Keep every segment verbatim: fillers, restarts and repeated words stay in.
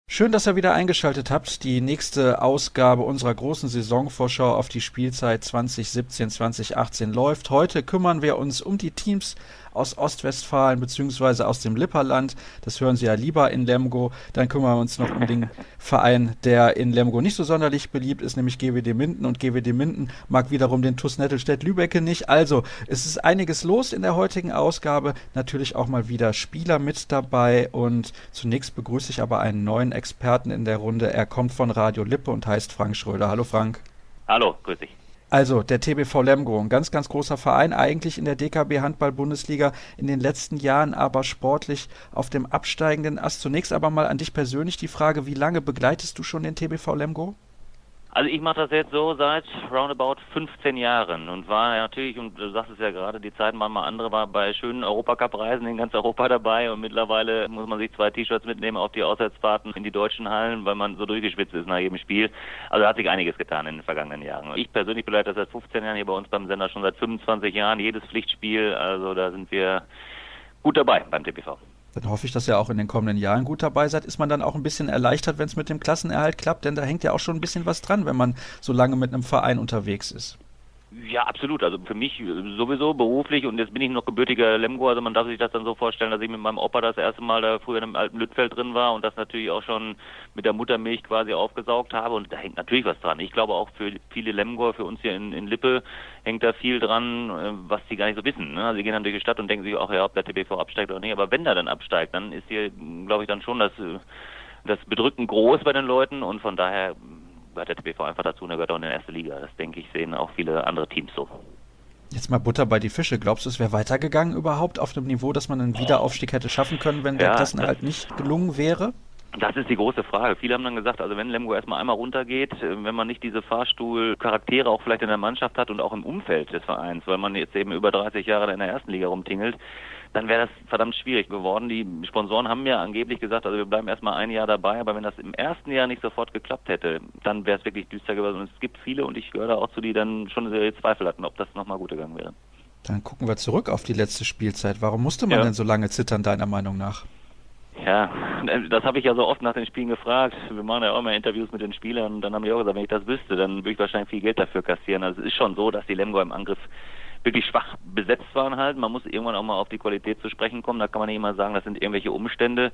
Schön, dass ihr wieder eingeschaltet habt. Die nächste Ausgabe unserer großen Saisonvorschau auf die Spielzeit zwanzig siebzehn, zwanzig achtzehn läuft. Heute kümmern wir uns um die Teams aus Ostwestfalen bzw. aus dem Lipperland. Das hören Sie ja lieber in Lemgo. Dann kümmern wir uns noch um den Verein, der in Lemgo nicht so sonderlich beliebt ist, nämlich G W D Minden. Und G W D Minden mag wiederum den T U S Nettelstedt-Lübbecke nicht. Also, es ist einiges los in der heutigen Ausgabe. Natürlich auch mal wieder Spieler mit dabei. Und zunächst begrüße ich aber einen neuen Experten in der Runde. Er kommt von Radio Lippe und heißt Frank Schröder. Hallo Frank. Hallo, grüß dich. Also, der T B V Lemgo, ein ganz, ganz großer Verein, eigentlich in der D K B Handball-Bundesliga, in den letzten Jahren aber sportlich auf dem absteigenden Ast. Zunächst aber mal an dich persönlich die Frage, wie lange begleitest du schon den T B V Lemgo? Also ich mache das jetzt so seit roundabout fünfzehn Jahren und war natürlich, und du sagst es ja gerade, die Zeiten waren mal andere, war bei schönen Europacup-Reisen in ganz Europa dabei und mittlerweile muss man sich zwei T-Shirts mitnehmen auf die Auswärtsfahrten in die deutschen Hallen, weil man so durchgeschwitzt ist nach jedem Spiel. Also da hat sich einiges getan in den vergangenen Jahren. Ich persönlich begleite das seit fünfzehn Jahren, hier bei uns beim Sender schon seit fünfundzwanzig Jahren, jedes Pflichtspiel, also da sind wir gut dabei beim T B V. Dann hoffe ich, dass ihr auch in den kommenden Jahren gut dabei seid. Ist man dann auch ein bisschen erleichtert, wenn es mit dem Klassenerhalt klappt? Denn da hängt ja auch schon ein bisschen was dran, wenn man so lange mit einem Verein unterwegs ist. Ja, absolut. Also für mich sowieso beruflich, und jetzt bin ich noch gebürtiger Lemgo, also man darf sich das dann so vorstellen, dass ich mit meinem Opa das erste Mal da früher im alten Lüttfeld drin war und das natürlich auch schon mit der Muttermilch quasi aufgesaugt habe, und da hängt natürlich was dran. Ich glaube auch für viele Lemgoer, für uns hier in, in Lippe, hängt da viel dran, was die gar nicht so wissen. Ne? Also sie gehen dann durch die Stadt und denken sich auch, ja, ob der T B V absteigt oder nicht, aber wenn der dann absteigt, dann ist hier, glaube ich, dann schon das, das Bedrücken groß bei den Leuten, und von daher gehört der T B V einfach dazu und er gehört auch in die erste Liga. Das, denke ich, sehen auch viele andere Teams so. Jetzt mal Butter bei die Fische. Glaubst du, es wäre weitergegangen überhaupt auf dem Niveau, dass man einen Wiederaufstieg hätte schaffen können, wenn der Ja, Klassenerhalt nicht gelungen wäre? das ist die große Frage. Viele haben dann gesagt, also wenn Lemgo erstmal einmal runtergeht, wenn man nicht diese Fahrstuhlcharaktere auch vielleicht in der Mannschaft hat und auch im Umfeld des Vereins, weil man jetzt eben über dreißig Jahre in der ersten Liga rumtingelt, dann wäre das verdammt schwierig geworden. Die Sponsoren haben ja angeblich gesagt, also wir bleiben erstmal ein Jahr dabei, aber wenn das im ersten Jahr nicht sofort geklappt hätte, dann wäre es wirklich düster gewesen. Und es gibt viele, und ich gehöre da auch zu, die dann schon sehr Zweifel hatten, ob das nochmal gut gegangen wäre. Dann gucken wir zurück auf die letzte Spielzeit. Warum musste man Ja. denn so lange zittern, deiner Meinung nach? Ja, das habe ich ja so oft nach den Spielen gefragt. Wir machen ja auch immer Interviews mit den Spielern und dann haben die auch gesagt, wenn ich das wüsste, dann würde ich wahrscheinlich viel Geld dafür kassieren. Also es ist schon so, dass die Lemgo im Angriff wirklich schwach besetzt waren halt. Man muss irgendwann auch mal auf die Qualität zu sprechen kommen. Da kann man nicht immer sagen, das sind irgendwelche Umstände.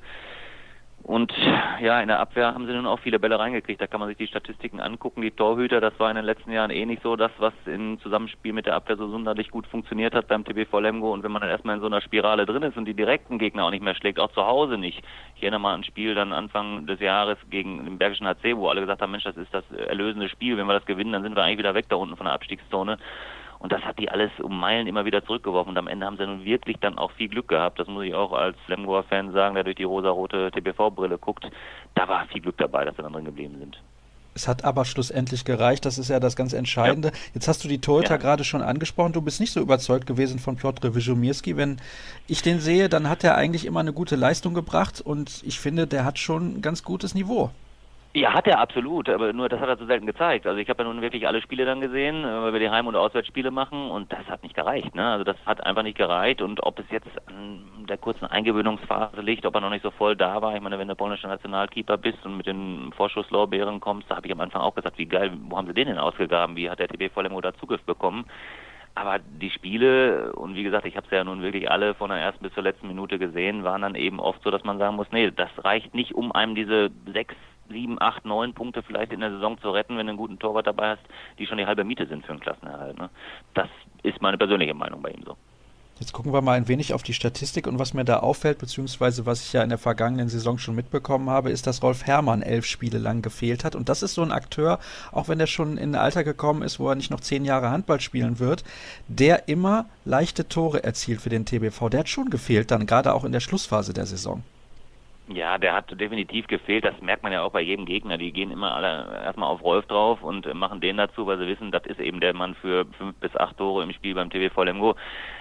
Und ja, in der Abwehr haben sie nun auch viele Bälle reingekriegt. Da kann man sich die Statistiken angucken. Die Torhüter, das war in den letzten Jahren eh nicht so das, was im Zusammenspiel mit der Abwehr so sonderlich gut funktioniert hat beim T B V Lemgo. Und wenn man dann erstmal in so einer Spirale drin ist und die direkten Gegner auch nicht mehr schlägt, auch zu Hause nicht. Ich erinnere mal an ein Spiel dann Anfang des Jahres gegen den Bergischen H C, wo alle gesagt haben, Mensch, das ist das erlösende Spiel. Wenn wir das gewinnen, dann sind wir eigentlich wieder weg da unten von der Abstiegszone. Und das hat die alles um Meilen immer wieder zurückgeworfen. Und am Ende haben sie nun wirklich dann auch viel Glück gehabt. Das muss ich auch als Lemgoer Fan sagen, der durch die rosarote T B V-Brille guckt. Da war viel Glück dabei, dass sie dann drin geblieben sind. Es hat aber schlussendlich gereicht, das ist ja das ganz Entscheidende. Ja. Jetzt hast du die Torhüter Ja. gerade schon angesprochen, du bist nicht so überzeugt gewesen von Piotr Wyżomierski. Wenn ich den sehe, dann hat er eigentlich immer eine gute Leistung gebracht und ich finde, der hat schon ein ganz gutes Niveau. Ja, hat er absolut, aber nur das hat er so selten gezeigt. Also ich habe ja nun wirklich alle Spiele dann gesehen, weil wir die Heim- und Auswärtsspiele machen, und das hat nicht gereicht. Ne? Also das hat einfach nicht gereicht, und ob es jetzt an der kurzen Eingewöhnungsphase liegt, ob er noch nicht so voll da war. Ich meine, wenn du polnischer Nationalkeeper bist und mit den Vorschusslorbeeren kommst, da habe ich am Anfang auch gesagt, wie geil, wo haben sie den denn ausgegraben, wie hat der T B V Lemgo da Zugriff bekommen? Aber die Spiele, und wie gesagt, ich habe es ja nun wirklich alle von der ersten bis zur letzten Minute gesehen, waren dann eben oft so, dass man sagen muss, nee, das reicht nicht, um einem diese sechs, sieben, acht, neun Punkte vielleicht in der Saison zu retten, wenn du einen guten Torwart dabei hast, die schon die halbe Miete sind für einen Klassenerhalt. Ne? Das ist meine persönliche Meinung bei ihm so. Jetzt gucken wir mal ein wenig auf die Statistik, und was mir da auffällt, beziehungsweise was ich ja in der vergangenen Saison schon mitbekommen habe, ist, dass Rolf Herrmann elf Spiele lang gefehlt hat. Und das ist so ein Akteur, auch wenn der schon in ein Alter gekommen ist, wo er nicht noch zehn Jahre Handball spielen wird, der immer leichte Tore erzielt für den T B V. Der hat schon gefehlt, dann gerade auch in der Schlussphase der Saison. Ja, der hat definitiv gefehlt. Das merkt man ja auch bei jedem Gegner. Die gehen immer alle erstmal auf Rolf drauf und machen den dazu, weil sie wissen, das ist eben der Mann für fünf bis acht Tore im Spiel beim T B V Lemgo.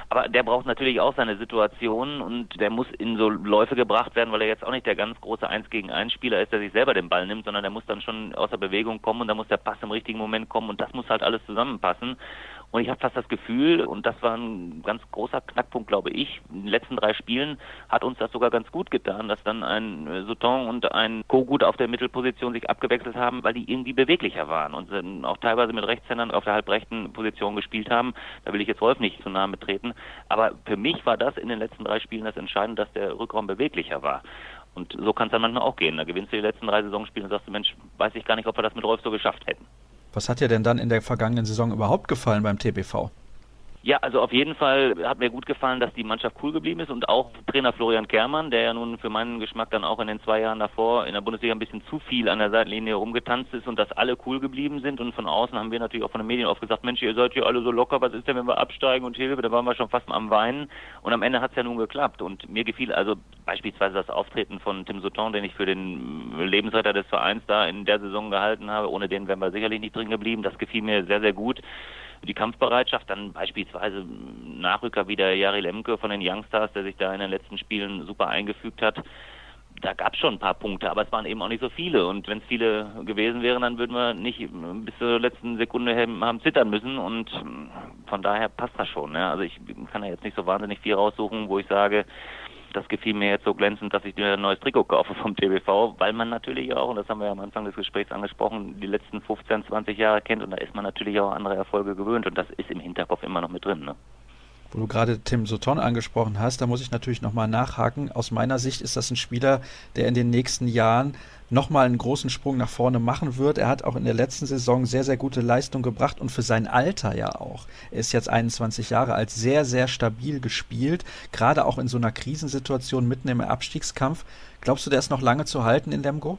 Aber der braucht natürlich auch seine Situation und der muss in so Läufe gebracht werden, weil er jetzt auch nicht der ganz große eins gegen eins Spieler ist, der sich selber den Ball nimmt, sondern der muss dann schon aus der Bewegung kommen und da muss der Pass im richtigen Moment kommen und das muss halt alles zusammenpassen. Und ich habe fast das Gefühl, und das war ein ganz großer Knackpunkt, glaube ich, in den letzten drei Spielen hat uns das sogar ganz gut getan, dass dann ein Souton und ein Kogut auf der Mittelposition sich abgewechselt haben, weil die irgendwie beweglicher waren und auch teilweise mit Rechtshändern auf der halbrechten Position gespielt haben. Da will ich jetzt Wolf nicht zu nahe betreten. Aber für mich war das in den letzten drei Spielen das Entscheidende, dass der Rückraum beweglicher war. Und so kann es dann manchmal auch gehen. Da gewinnst du die letzten drei Saisonspiele und sagst du, Mensch, weiß ich gar nicht, ob wir das mit Rolf so geschafft hätten. Was hat dir denn dann in der vergangenen Saison überhaupt gefallen beim T B V? Ja, also auf jeden Fall hat mir gut gefallen, dass die Mannschaft cool geblieben ist und auch Trainer Florian Kehrmann, der ja nun für meinen Geschmack dann auch in den zwei Jahren davor in der Bundesliga ein bisschen zu viel an der Seitenlinie rumgetanzt ist und dass alle cool geblieben sind und von außen haben wir natürlich auch von den Medien oft gesagt, Mensch, ihr seid hier alle so locker, was ist denn, wenn wir absteigen und Hilfe, da waren wir schon fast am Weinen und am Ende hat es ja nun geklappt und mir gefiel also beispielsweise das Auftreten von Tim Souton, den ich für den Lebensretter des Vereins da in der Saison gehalten habe, ohne den wären wir sicherlich nicht drin geblieben, das gefiel mir sehr, sehr gut. Die Kampfbereitschaft, dann beispielsweise Nachrücker wie der Jari Lemke von den Youngstars, der sich da in den letzten Spielen super eingefügt hat. Da gab es schon ein paar Punkte, aber es waren eben auch nicht so viele. Und wenn es viele gewesen wären, dann würden wir nicht bis zur letzten Sekunde haben zittern müssen. Und von daher passt das schon. Ne? Also ich kann ja jetzt nicht so wahnsinnig viel raussuchen, wo ich sage, das gefiel mir jetzt so glänzend, dass ich mir ein neues Trikot kaufe vom T B V, weil man natürlich auch, und das haben wir ja am Anfang des Gesprächs angesprochen, die letzten fünfzehn, zwanzig Jahre kennt und da ist man natürlich auch andere Erfolge gewöhnt und das ist im Hinterkopf immer noch mit drin. Ne? Wo du gerade Tim Souton angesprochen hast, da muss ich natürlich nochmal nachhaken. Aus meiner Sicht ist das ein Spieler, der in den nächsten Jahren nochmal einen großen Sprung nach vorne machen wird. Er hat auch in der letzten Saison sehr, sehr gute Leistung gebracht und für sein Alter ja auch. Er ist jetzt einundzwanzig Jahre alt, sehr, sehr stabil gespielt, gerade auch in so einer Krisensituation mitten im Abstiegskampf. Glaubst du, der ist noch lange zu halten in Lemgo?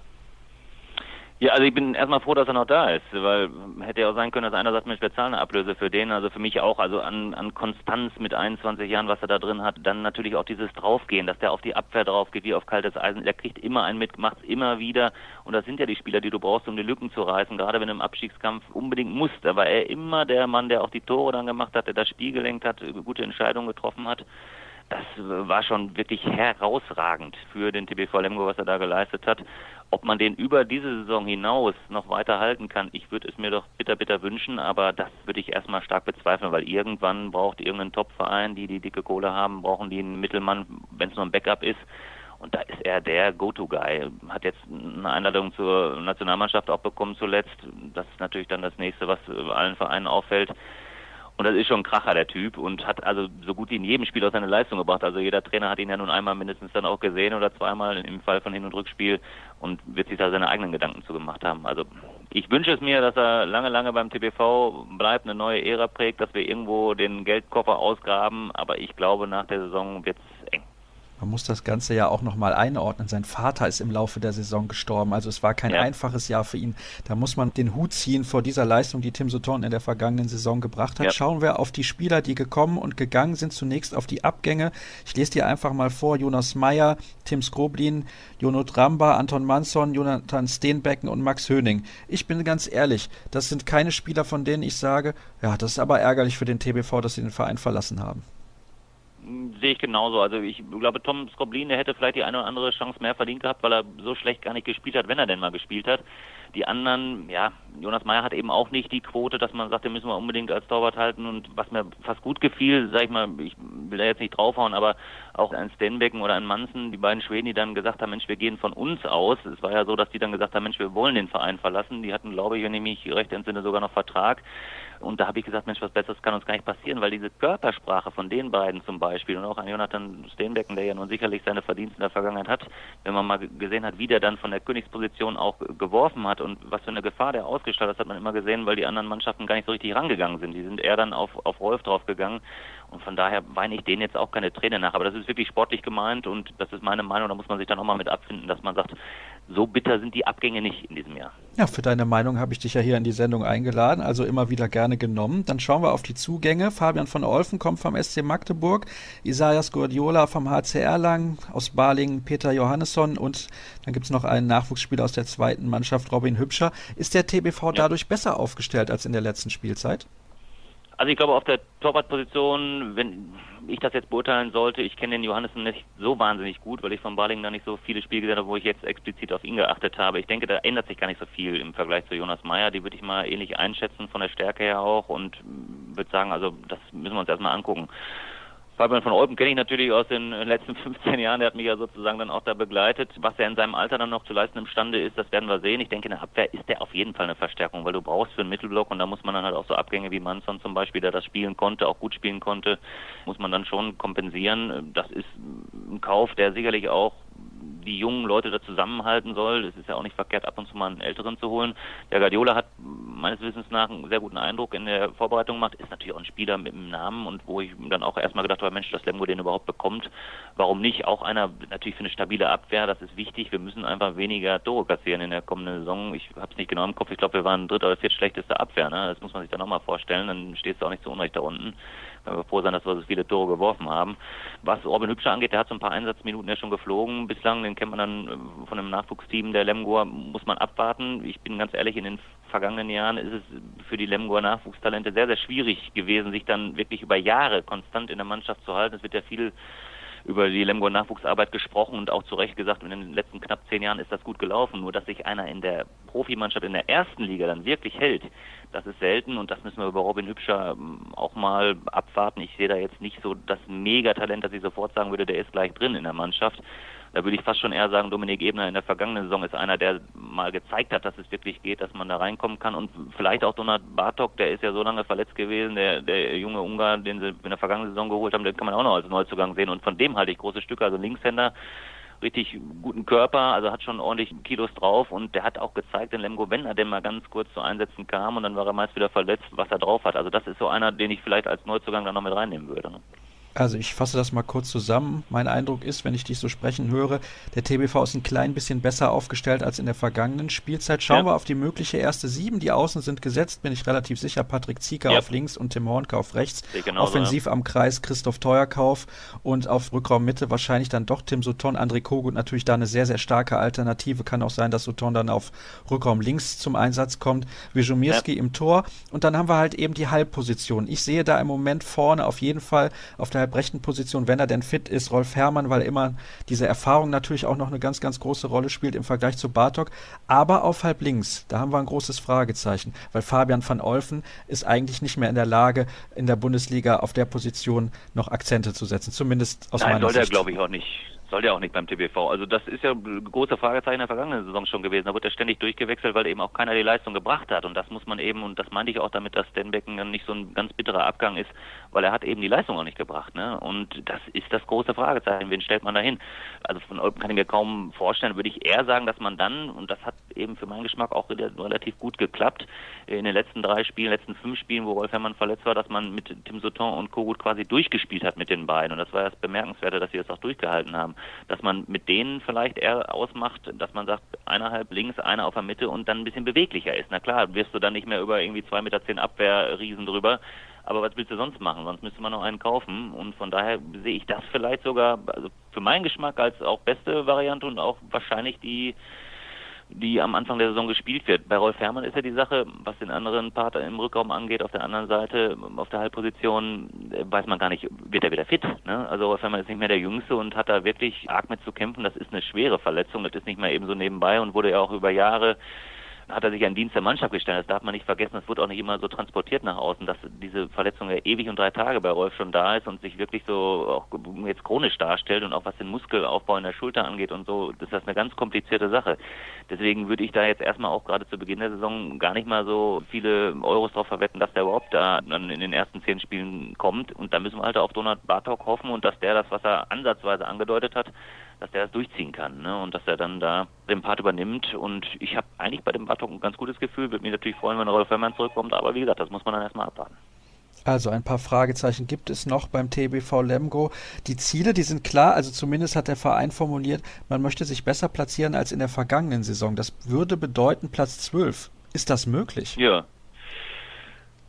Ja, also ich bin erstmal froh, dass er noch da ist, weil hätte ja auch sein können, dass einer sagt, Mensch, wir zahlen eine Ablöse für den, also für mich auch, also an, an Konstanz mit einundzwanzig Jahren, was er da drin hat, dann natürlich auch dieses Draufgehen, dass der auf die Abwehr drauf geht, wie auf kaltes Eisen, der kriegt immer einen mit, macht's immer wieder und das sind ja die Spieler, die du brauchst, um die Lücken zu reißen, gerade wenn du im Abstiegskampf unbedingt musst, da war er immer der Mann, der auch die Tore dann gemacht hat, der das Spiel gelenkt hat, gute Entscheidungen getroffen hat. Das war schon wirklich herausragend für den T B V Lemgo, was er da geleistet hat. Ob man den über diese Saison hinaus noch weiter halten kann, ich würde es mir doch bitter, bitter wünschen, aber das würde ich erstmal stark bezweifeln, weil irgendwann braucht irgendein Top-Verein, die die dicke Kohle haben, brauchen die einen Mittelmann, wenn es nur ein Backup ist. Und da ist er der Go-To-Guy. Hat jetzt eine Einladung zur Nationalmannschaft auch bekommen zuletzt. Das ist natürlich dann das Nächste, was allen Vereinen auffällt. Und das ist schon ein Kracher, der Typ, und hat also so gut wie in jedem Spiel auch seine Leistung gebracht. Also jeder Trainer hat ihn ja nun einmal mindestens dann auch gesehen oder zweimal im Fall von Hin- und Rückspiel und wird sich da seine eigenen Gedanken zugemacht haben. Also ich wünsche es mir, dass er lange, lange beim T B V bleibt, eine neue Ära prägt, dass wir irgendwo den Geldkoffer ausgraben, aber ich glaube, nach der Saison wird es eng. Man muss das Ganze ja auch nochmal einordnen. Sein Vater ist im Laufe der Saison gestorben, also es war kein ja. einfaches Jahr für ihn. Da muss man den Hut ziehen vor dieser Leistung, die Tim Souton in der vergangenen Saison gebracht hat. Ja. Schauen wir auf die Spieler, die gekommen und gegangen sind. Zunächst auf die Abgänge. Ich lese dir einfach mal vor. Jonas Meyer, Tim Skroblin, Jonut Ramba, Anton Manson, Jonathan Steenbecken und Max Höning. Ich bin ganz ehrlich, das sind keine Spieler, von denen ich sage, ja, das ist aber ärgerlich für den T B V, dass sie den Verein verlassen haben. Sehe ich genauso. Also ich glaube, Tom Skroblin, der hätte vielleicht die eine oder andere Chance mehr verdient gehabt, weil er so schlecht gar nicht gespielt hat, wenn er denn mal gespielt hat. Die anderen, ja, Jonas Meyer hat eben auch nicht die Quote, dass man sagt, den müssen wir unbedingt als Torwart halten. Und was mir fast gut gefiel, sag ich mal, ich will da jetzt nicht draufhauen, aber auch ein Steenbecken oder ein Manson, die beiden Schweden, die dann gesagt haben, Mensch, wir gehen von uns aus. Es war ja so, dass die dann gesagt haben, Mensch, wir wollen den Verein verlassen. Die hatten, glaube ich, wenn ich mich recht entsinne, sogar noch Vertrag. Und da habe ich gesagt, Mensch, was Besseres kann uns gar nicht passieren, weil diese Körpersprache von den beiden zum Beispiel und auch an Jonathan Steenbecken, der ja nun sicherlich seine Verdienste in der Vergangenheit hat, wenn man mal gesehen hat, wie der dann von der Königsposition auch geworfen hat und was für eine Gefahr der ausgestrahlt hat, hat man immer gesehen, weil die anderen Mannschaften gar nicht so richtig rangegangen sind. Die sind eher dann auf, auf Rolf draufgegangen und von daher weine ich denen jetzt auch keine Träne nach. Aber das ist wirklich sportlich gemeint und das ist meine Meinung, da muss man sich dann auch mal mit abfinden, dass man sagt, so bitter sind die Abgänge nicht in diesem Jahr. Ja, für deine Meinung habe ich dich ja hier in die Sendung eingeladen, also immer wieder gerne genommen. Dann schauen wir auf die Zugänge. Fabian von Olfen kommt vom S C Magdeburg, Isaias Guardiola vom H C Erlangen, aus Balingen Peter Johannesson und dann gibt es noch einen Nachwuchsspieler aus der zweiten Mannschaft, Robin Hübscher. Ist der T B V ja. dadurch besser aufgestellt als in der letzten Spielzeit? Also ich glaube, auf der Torwartposition, wenn ich das jetzt beurteilen sollte, ich kenne den Johannessen nicht so wahnsinnig gut, weil ich von Balingen da nicht so viele Spiele gesehen habe, wo ich jetzt explizit auf ihn geachtet habe. Ich denke, da ändert sich gar nicht so viel im Vergleich zu Jonas Meyer. Die würde ich mal ähnlich einschätzen, von der Stärke her auch, und würde sagen, also das müssen wir uns erstmal angucken. Fabian von Olpen kenne ich natürlich aus den letzten fünfzehn Jahren, der hat mich ja sozusagen dann auch da begleitet. Was er in seinem Alter dann noch zu leisten imstande ist, das werden wir sehen. Ich denke, in der Abwehr ist der auf jeden Fall eine Verstärkung, weil du brauchst für einen Mittelblock, und da muss man dann halt auch so Abgänge wie Manson zum Beispiel, der das spielen konnte, auch gut spielen konnte, muss man dann schon kompensieren. Das ist ein Kauf, der sicherlich auch die jungen Leute da zusammenhalten soll. Es ist ja auch nicht verkehrt, ab und zu mal einen Älteren zu holen. Der Guardiola hat meines Wissens nach einen sehr guten Eindruck in der Vorbereitung gemacht. Ist natürlich auch ein Spieler mit einem Namen, und wo ich dann auch erstmal gedacht habe, Mensch, dass Lemgo den überhaupt bekommt. Warum nicht? Auch einer natürlich für eine stabile Abwehr, das ist wichtig. Wir müssen einfach weniger Tore kassieren in der kommenden Saison. Ich habe es nicht genau im Kopf. Ich glaube, wir waren dritte oder viertschlechteste Abwehr. Ne? Das muss man sich dann nochmal vorstellen. Dann stehst du auch nicht so unrecht da unten. Wenn wir froh sein, dass wir so viele Tore geworfen haben. Was Robin Hübscher angeht, der hat so ein paar Einsatzminuten ja schon geflogen bislang. Den kennt man dann von einem Nachwuchsteam der Lemgoer, muss man abwarten. Ich bin ganz ehrlich, in den vergangenen Jahren ist es für die Lemgoer Nachwuchstalente sehr, sehr schwierig gewesen, sich dann wirklich über Jahre konstant in der Mannschaft zu halten. Es wird ja viel über die Lemgoer Nachwuchsarbeit gesprochen und auch zu Recht gesagt, in den letzten knapp zehn Jahren ist das gut gelaufen. Nur, dass sich einer in der Profimannschaft in der ersten Liga dann wirklich hält, das ist selten, und das müssen wir über Robin Hübscher auch mal abwarten. Ich sehe da jetzt nicht so das Megatalent, dass ich sofort sagen würde, der ist gleich drin in der Mannschaft. Da würde ich fast schon eher sagen, Dominik Ebner in der vergangenen Saison ist einer, der mal gezeigt hat, dass es wirklich geht, dass man da reinkommen kann. Und vielleicht auch Donat Bartok, der ist ja so lange verletzt gewesen, der, der junge Ungar, den sie in der vergangenen Saison geholt haben, den kann man auch noch als Neuzugang sehen. Und von dem halte ich große Stücke, also Linkshänder, richtig guten Körper, also hat schon ordentlich Kilos drauf, und der hat auch gezeigt in Lemgo, wenn er denn mal ganz kurz zu Einsätzen kam und dann war er meist wieder verletzt, was er drauf hat. Also das ist so einer, den ich vielleicht als Neuzugang dann noch mit reinnehmen würde. Ne? Also ich fasse das mal kurz zusammen. Mein Eindruck ist, wenn ich dich so sprechen höre, der T B V ist ein klein bisschen besser aufgestellt als in der vergangenen Spielzeit. Schauen ja. wir auf die mögliche erste Sieben. Die Außen sind gesetzt, bin ich relativ sicher. Patrick Zieker ja. auf links und Tim Hornke auf rechts. Genauso, Offensiv ja. am Kreis Christoph Teuerkauf, und auf Rückraummitte wahrscheinlich dann doch Tim Sutton. André Kogut natürlich da eine sehr, sehr starke Alternative. Kann auch sein, dass Sutton dann auf Rückraum links zum Einsatz kommt. Wiejomirski ja. im Tor. Und dann haben wir halt eben die Halbposition. Ich sehe da im Moment vorne auf jeden Fall auf der rechten Position, wenn er denn fit ist, Rolf Herrmann, weil immer diese Erfahrung natürlich auch noch eine ganz, ganz große Rolle spielt im Vergleich zu Bartok. Aber auf halb links, da haben wir ein großes Fragezeichen, weil Fabian van Olfen ist eigentlich nicht mehr in der Lage, in der Bundesliga auf der Position noch Akzente zu setzen, zumindest aus Nein, meiner Sicht. Nein, soll der glaube ich auch nicht. Soll der auch nicht beim T B V. Also das ist ja ein großer Fragezeichen in der vergangenen Saison schon gewesen. Da wird er ständig durchgewechselt, weil eben auch keiner die Leistung gebracht hat. Und das muss man eben, und das meinte ich auch damit, dass Stenbecken dann nicht so ein ganz bitterer Abgang ist, weil er hat eben die Leistung auch nicht gebracht. Ne? Und das ist das große Fragezeichen. Wen stellt man da hin? Also von Olpen kann ich mir kaum vorstellen. Würde ich eher sagen, dass man dann, und das hat eben für meinen Geschmack auch relativ gut geklappt, in den letzten drei Spielen, letzten fünf Spielen, wo Rolf Herrmann verletzt war, dass man mit Tim Sutton und Kogut quasi durchgespielt hat mit den beiden. Und das war das Bemerkenswerte, dass sie das auch durchgehalten haben. Dass man mit denen vielleicht eher ausmacht, dass man sagt, einer halb links, einer auf der Mitte und dann ein bisschen beweglicher ist. Na klar, wirst du dann nicht mehr über irgendwie zwei Meter zehn Abwehrriesen drüber, aber was willst du sonst machen? Sonst müsste man noch einen kaufen, und von daher sehe ich das vielleicht sogar, also für meinen Geschmack als auch beste Variante und auch wahrscheinlich die die am Anfang der Saison gespielt wird. Bei Rolf Herrmann ist ja die Sache, was den anderen Part im Rückraum angeht, auf der anderen Seite, auf der Halbposition, weiß man gar nicht, wird er wieder fit. Ne? Also Rolf Herrmann ist nicht mehr der Jüngste und hat da wirklich arg mit zu kämpfen. Das ist eine schwere Verletzung, das ist nicht mal eben so nebenbei, und wurde ja auch über Jahre, hat er sich an Dienst der Mannschaft gestellt. Das darf man nicht vergessen, das wird auch nicht immer so transportiert nach außen, dass diese Verletzung ja ewig und drei Tage bei Rolf schon da ist und sich wirklich so auch jetzt chronisch darstellt, und auch was den Muskelaufbau in der Schulter angeht und so, das ist eine ganz komplizierte Sache. Deswegen würde ich da jetzt erstmal auch gerade zu Beginn der Saison gar nicht mal so viele Euros drauf verwetten, dass der überhaupt da dann in den ersten zehn Spielen kommt, und da müssen wir halt auf Donat Bartok hoffen, und dass der das, was er ansatzweise angedeutet hat, dass der das durchziehen kann, ne? Und dass er dann da den Part übernimmt. Und ich habe eigentlich bei dem Bartok ein ganz gutes Gefühl. Würde mich natürlich freuen, wenn Rolf Herrmann zurückkommt, aber wie gesagt, das muss man dann erstmal abwarten. Also ein paar Fragezeichen gibt es noch beim T B V Lemgo. Die Ziele, die sind klar, also zumindest hat der Verein formuliert, man möchte sich besser platzieren als in der vergangenen Saison. Das würde bedeuten Platz zwölf. Ist das möglich? Ja.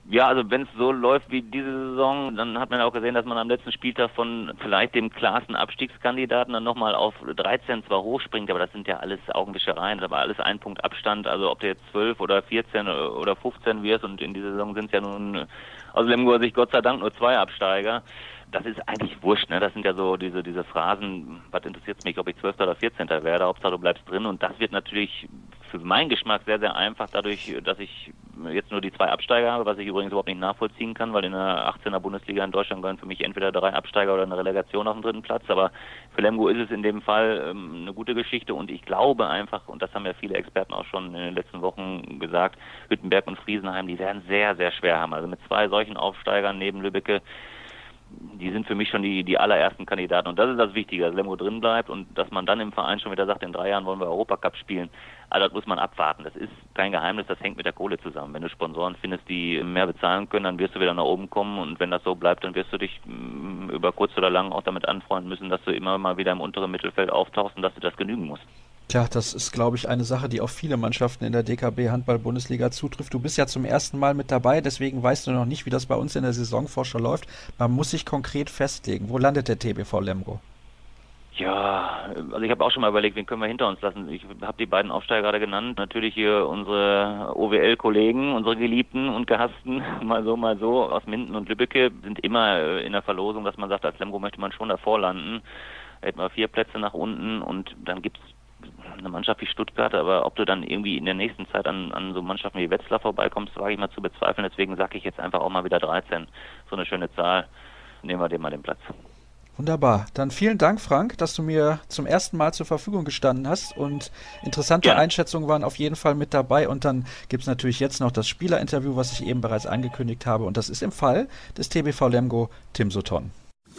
Ja, also wenn es so läuft wie diese Saison, dann hat man auch gesehen, dass man am letzten Spieltag von vielleicht dem klarsten Abstiegskandidaten dann nochmal auf dreizehn zwar hochspringt, aber das sind ja alles Augenwischereien, das war alles ein Punkt Abstand, also ob du jetzt zwölf oder vierzehn oder fünfzehn wirst, und in dieser Saison sind es ja nun aus Lemgoer Sicht Gott sei Dank nur zwei Absteiger. Das ist eigentlich wurscht, ne? Das sind ja so diese diese Phrasen, was interessiert mich, ob ich zwölfter oder vierzehnter werde, Hauptsache du bleibst drin, und das wird natürlich für meinen Geschmack sehr, sehr einfach, dadurch, dass ich jetzt nur die zwei Absteiger habe, was ich übrigens überhaupt nicht nachvollziehen kann, weil in der achtzehner Bundesliga in Deutschland gehören für mich entweder drei Absteiger oder eine Relegation auf dem dritten Platz, aber für Lemgo ist es in dem Fall ähm, eine gute Geschichte, und ich glaube einfach, und das haben ja viele Experten auch schon in den letzten Wochen gesagt, Hüttenberg und Friesenheim, die werden sehr, sehr schwer haben. Also mit zwei solchen Aufsteigern neben Lübbecke, die sind für mich schon die, die allerersten Kandidaten. Und das ist das Wichtige, dass Lemgo drin bleibt und dass man dann im Verein schon wieder sagt, in drei Jahren wollen wir Europacup spielen. Also das muss man abwarten. Das ist kein Geheimnis, das hängt mit der Kohle zusammen. Wenn du Sponsoren findest, die mehr bezahlen können, dann wirst du wieder nach oben kommen, und wenn das so bleibt, dann wirst du dich mh, über kurz oder lang auch damit anfreunden müssen, dass du immer mal wieder im unteren Mittelfeld auftauchst und dass du das genügen musst. Tja, das ist, glaube ich, eine Sache, die auf viele Mannschaften in der D K B-Handball-Bundesliga zutrifft. Du bist ja zum ersten Mal mit dabei, deswegen weißt du noch nicht, wie das bei uns in der Saisonvorschau läuft. Man muss sich konkret festlegen. Wo landet der T B V Lemgo? Ja, also ich habe auch schon mal überlegt, wen können wir hinter uns lassen. Ich habe die beiden Aufsteiger gerade genannt. Natürlich hier unsere O W L-Kollegen, unsere Geliebten und Gehassten, mal so, mal so, aus Minden und Lübbecke, sind immer in der Verlosung, dass man sagt, als Lemgo möchte man schon davor landen. Da hätten wir vier Plätze nach unten, und dann gibt's eine Mannschaft wie Stuttgart, aber ob du dann irgendwie in der nächsten Zeit an, an so Mannschaften wie Wetzlar vorbeikommst, wage ich mal zu bezweifeln. Deswegen sage ich jetzt einfach auch mal wieder dreizehn. So eine schöne Zahl. Nehmen wir dem mal den Platz. Wunderbar. Dann vielen Dank, Frank, dass du mir zum ersten Mal zur Verfügung gestanden hast, und interessante Gerne. Einschätzungen waren auf jeden Fall mit dabei. Und dann gibt es natürlich jetzt noch das Spielerinterview, was ich eben bereits angekündigt habe, und das ist im Fall des T B V Lemgo Tim Sutton.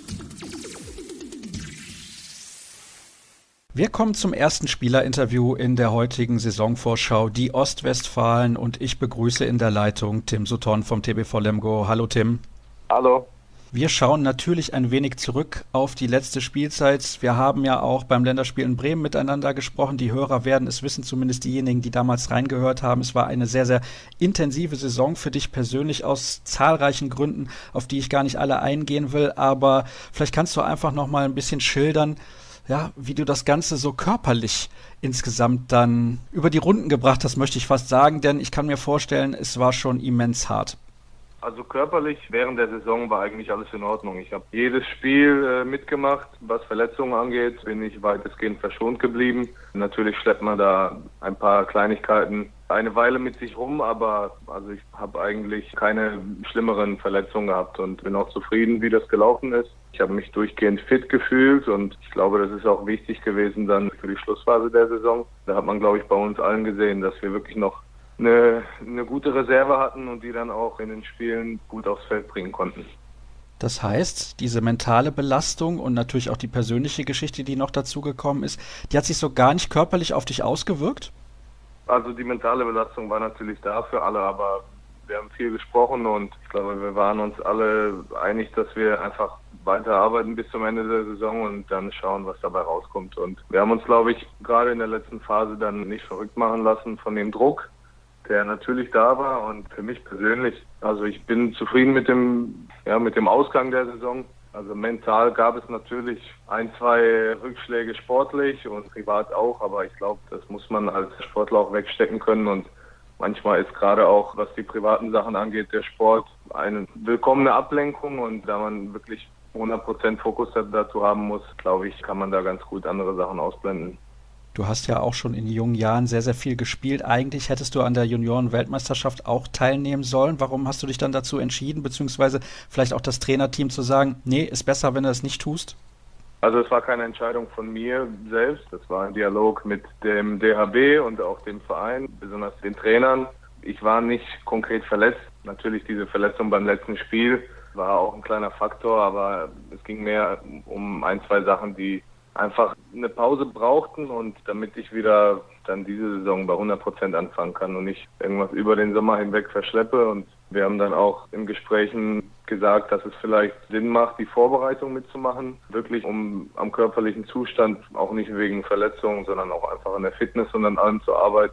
Wir kommen zum ersten Spielerinterview in der heutigen Saisonvorschau, die Ostwestfalen, und ich begrüße in der Leitung Tim Sutton vom T B V Lemgo. Hallo Tim. Hallo. Wir schauen natürlich ein wenig zurück auf die letzte Spielzeit. Wir haben ja auch beim Länderspiel in Bremen miteinander gesprochen. Die Hörer werden es wissen, zumindest diejenigen, die damals reingehört haben. Es war eine sehr, sehr intensive Saison für dich persönlich aus zahlreichen Gründen, auf die ich gar nicht alle eingehen will. Aber vielleicht kannst du einfach noch mal ein bisschen schildern, ja, wie du das Ganze so körperlich insgesamt dann über die Runden gebracht hast, möchte ich fast sagen. Denn ich kann mir vorstellen, es war schon immens hart. Also körperlich während der Saison war eigentlich alles in Ordnung. Ich habe jedes Spiel äh, mitgemacht. Was Verletzungen angeht, bin ich weitestgehend verschont geblieben. Natürlich schleppt man da ein paar Kleinigkeiten eine Weile mit sich rum, aber also ich habe eigentlich keine schlimmeren Verletzungen gehabt und bin auch zufrieden, wie das gelaufen ist. Ich habe mich durchgehend fit gefühlt, und ich glaube, das ist auch wichtig gewesen dann für die Schlussphase der Saison. Da hat man, glaube ich, bei uns allen gesehen, dass wir wirklich noch Eine, eine gute Reserve hatten und die dann auch in den Spielen gut aufs Feld bringen konnten. Das heißt, diese mentale Belastung und natürlich auch die persönliche Geschichte, die noch dazugekommen ist, die hat sich so gar nicht körperlich auf dich ausgewirkt? Also die mentale Belastung war natürlich da für alle, aber wir haben viel gesprochen, und ich glaube, wir waren uns alle einig, dass wir einfach weiterarbeiten bis zum Ende der Saison und dann schauen, was dabei rauskommt. Und wir haben uns, glaube ich, gerade in der letzten Phase dann nicht verrückt machen lassen von dem Druck, der natürlich da war, und für mich persönlich, also ich bin zufrieden mit dem, ja, mit dem Ausgang der Saison. Also mental gab es natürlich ein, zwei Rückschläge sportlich und privat auch, aber ich glaube, das muss man als Sportler auch wegstecken können, und manchmal ist gerade auch, was die privaten Sachen angeht, der Sport eine willkommene Ablenkung, und da man wirklich hundert Prozent Fokus dazu haben muss, glaube ich, kann man da ganz gut andere Sachen ausblenden. Du hast ja auch schon in jungen Jahren sehr, sehr viel gespielt. Eigentlich hättest du an der Junioren-Weltmeisterschaft auch teilnehmen sollen. Warum hast du dich dann dazu entschieden, beziehungsweise vielleicht auch das Trainerteam zu sagen, nee, ist besser, wenn du es nicht tust? Also es war keine Entscheidung von mir selbst. Das war ein Dialog mit dem D H B und auch dem Verein, besonders den Trainern. Ich war nicht konkret verletzt. Natürlich diese Verletzung beim letzten Spiel war auch ein kleiner Faktor, aber es ging mehr um ein, zwei Sachen, die einfach eine Pause brauchten, und damit ich wieder dann diese Saison bei hundert Prozent anfangen kann und nicht irgendwas über den Sommer hinweg verschleppe. Und wir haben dann auch in Gesprächen gesagt, dass es vielleicht Sinn macht, die Vorbereitung mitzumachen, wirklich um am körperlichen Zustand, auch nicht wegen Verletzungen, sondern auch einfach an der Fitness und an allem zu arbeiten.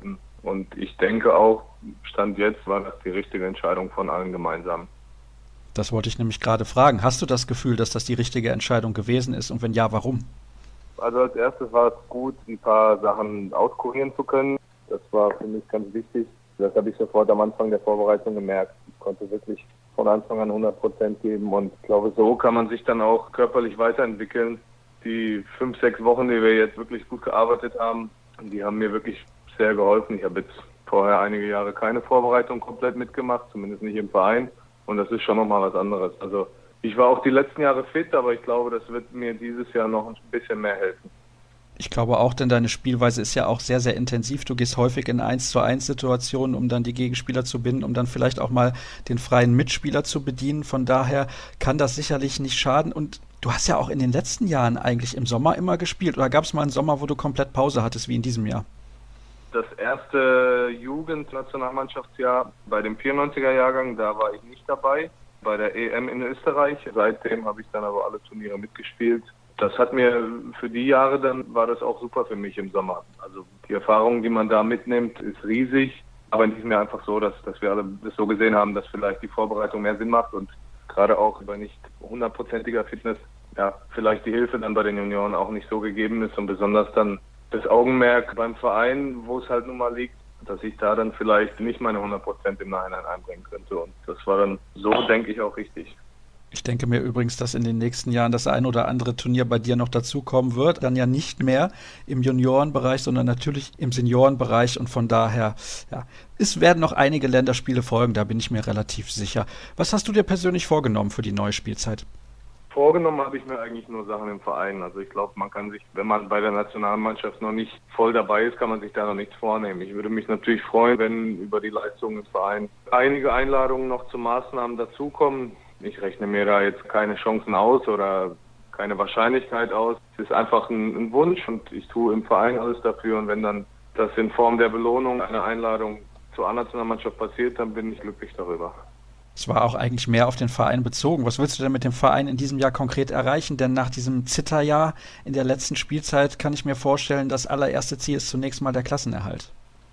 Und ich denke auch, Stand jetzt war das die richtige Entscheidung von allen gemeinsam. Das wollte ich nämlich gerade fragen. Hast du das Gefühl, dass das die richtige Entscheidung gewesen ist? Und wenn ja, warum? Also als erstes war es gut, ein paar Sachen auskurieren zu können. Das war für mich ganz wichtig. Das habe ich sofort am Anfang der Vorbereitung gemerkt. Ich konnte wirklich von Anfang an hundert Prozent geben und ich glaube, so kann man sich dann auch körperlich weiterentwickeln. Die fünf, sechs Wochen, die wir jetzt wirklich gut gearbeitet haben, die haben mir wirklich sehr geholfen. Ich habe jetzt vorher einige Jahre keine Vorbereitung komplett mitgemacht, zumindest nicht im Verein. Und das ist schon nochmal was anderes. Also ich war auch die letzten Jahre fit, aber ich glaube, das wird mir dieses Jahr noch ein bisschen mehr helfen. Ich glaube auch, denn deine Spielweise ist ja auch sehr, sehr intensiv. Du gehst häufig in eins zu eins Situationen, um dann die Gegenspieler zu binden, um dann vielleicht auch mal den freien Mitspieler zu bedienen. Von daher kann das sicherlich nicht schaden. Und du hast ja auch in den letzten Jahren eigentlich im Sommer immer gespielt. Oder gab es mal einen Sommer, wo du komplett Pause hattest, wie in diesem Jahr? Das erste Jugendnationalmannschaftsjahr bei dem vierundneunziger-Jahrgang, da war ich nicht dabei, bei der E M in Österreich. Seitdem habe ich dann aber alle Turniere mitgespielt. Das hat mir für die Jahre dann, war das auch super für mich im Sommer. Also die Erfahrung, die man da mitnimmt, ist riesig. Aber in diesem Jahr einfach so, dass, dass wir alle das so gesehen haben, dass vielleicht die Vorbereitung mehr Sinn macht und gerade auch bei nicht hundertprozentiger Fitness, ja, vielleicht die Hilfe dann bei den Junioren auch nicht so gegeben ist und besonders dann das Augenmerk beim Verein, wo es halt nun mal liegt, dass ich da dann vielleicht nicht meine hundert Prozent im Nachhinein einbringen könnte. Und das war dann so, denke ich, auch richtig. Ich denke mir übrigens, dass in den nächsten Jahren das ein oder andere Turnier bei dir noch dazukommen wird. Dann ja nicht mehr im Juniorenbereich, sondern natürlich im Seniorenbereich. Und von daher, ja, es werden noch einige Länderspiele folgen, da bin ich mir relativ sicher. Was hast du dir persönlich vorgenommen für die neue Spielzeit? Vorgenommen habe ich mir eigentlich nur Sachen im Verein. Also ich glaube, man kann sich, wenn man bei der Nationalmannschaft noch nicht voll dabei ist, kann man sich da noch nichts vornehmen. Ich würde mich natürlich freuen, wenn über die Leistungen im Verein einige Einladungen noch zu Maßnahmen dazukommen. Ich rechne mir da jetzt keine Chancen aus oder keine Wahrscheinlichkeit aus. Es ist einfach ein, ein Wunsch und ich tue im Verein alles dafür. Und wenn dann das in Form der Belohnung eine Einladung zur A-Nationalmannschaft passiert, dann bin ich glücklich darüber. Es war auch eigentlich mehr auf den Verein bezogen. Was willst du denn mit dem Verein in diesem Jahr konkret erreichen? Denn nach diesem Zitterjahr in der letzten Spielzeit kann ich mir vorstellen, das allererste Ziel ist zunächst mal der Klassenerhalt.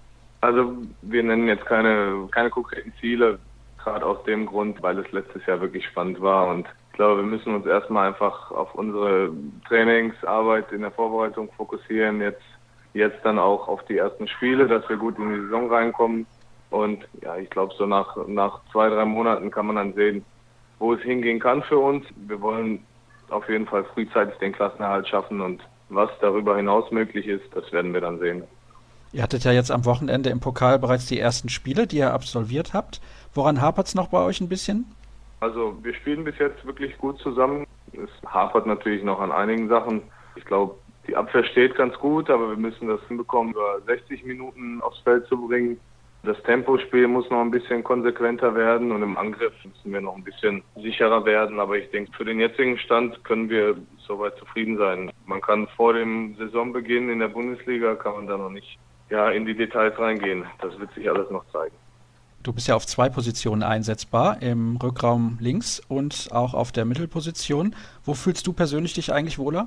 Also wir nennen jetzt keine, keine konkreten Ziele, gerade aus dem Grund, weil es letztes Jahr wirklich spannend war. Und ich glaube, wir müssen uns erstmal einfach auf unsere Trainingsarbeit in der Vorbereitung fokussieren. Jetzt, jetzt dann auch auf die ersten Spiele, dass wir gut in die Saison reinkommen. Und ja, ich glaube, so nach, nach zwei, drei Monaten kann man dann sehen, wo es hingehen kann für uns. Wir wollen auf jeden Fall frühzeitig den Klassenerhalt schaffen und was darüber hinaus möglich ist, das werden wir dann sehen. Ihr hattet ja jetzt am Wochenende im Pokal bereits die ersten Spiele, die ihr absolviert habt. Woran hapert es noch bei euch ein bisschen? Also wir spielen bis jetzt wirklich gut zusammen. Es hapert natürlich noch an einigen Sachen. Ich glaube, die Abwehr steht ganz gut, aber wir müssen das hinbekommen, über sechzig Minuten aufs Feld zu bringen. Das Tempospiel muss noch ein bisschen konsequenter werden und im Angriff müssen wir noch ein bisschen sicherer werden. Aber ich denke, für den jetzigen Stand können wir soweit zufrieden sein. Man kann vor dem Saisonbeginn in der Bundesliga, kann man da noch nicht ja, in die Details reingehen. Das wird sich alles noch zeigen. Du bist ja auf zwei Positionen einsetzbar, im Rückraum links und auch auf der Mittelposition. Wo fühlst du persönlich dich eigentlich wohler?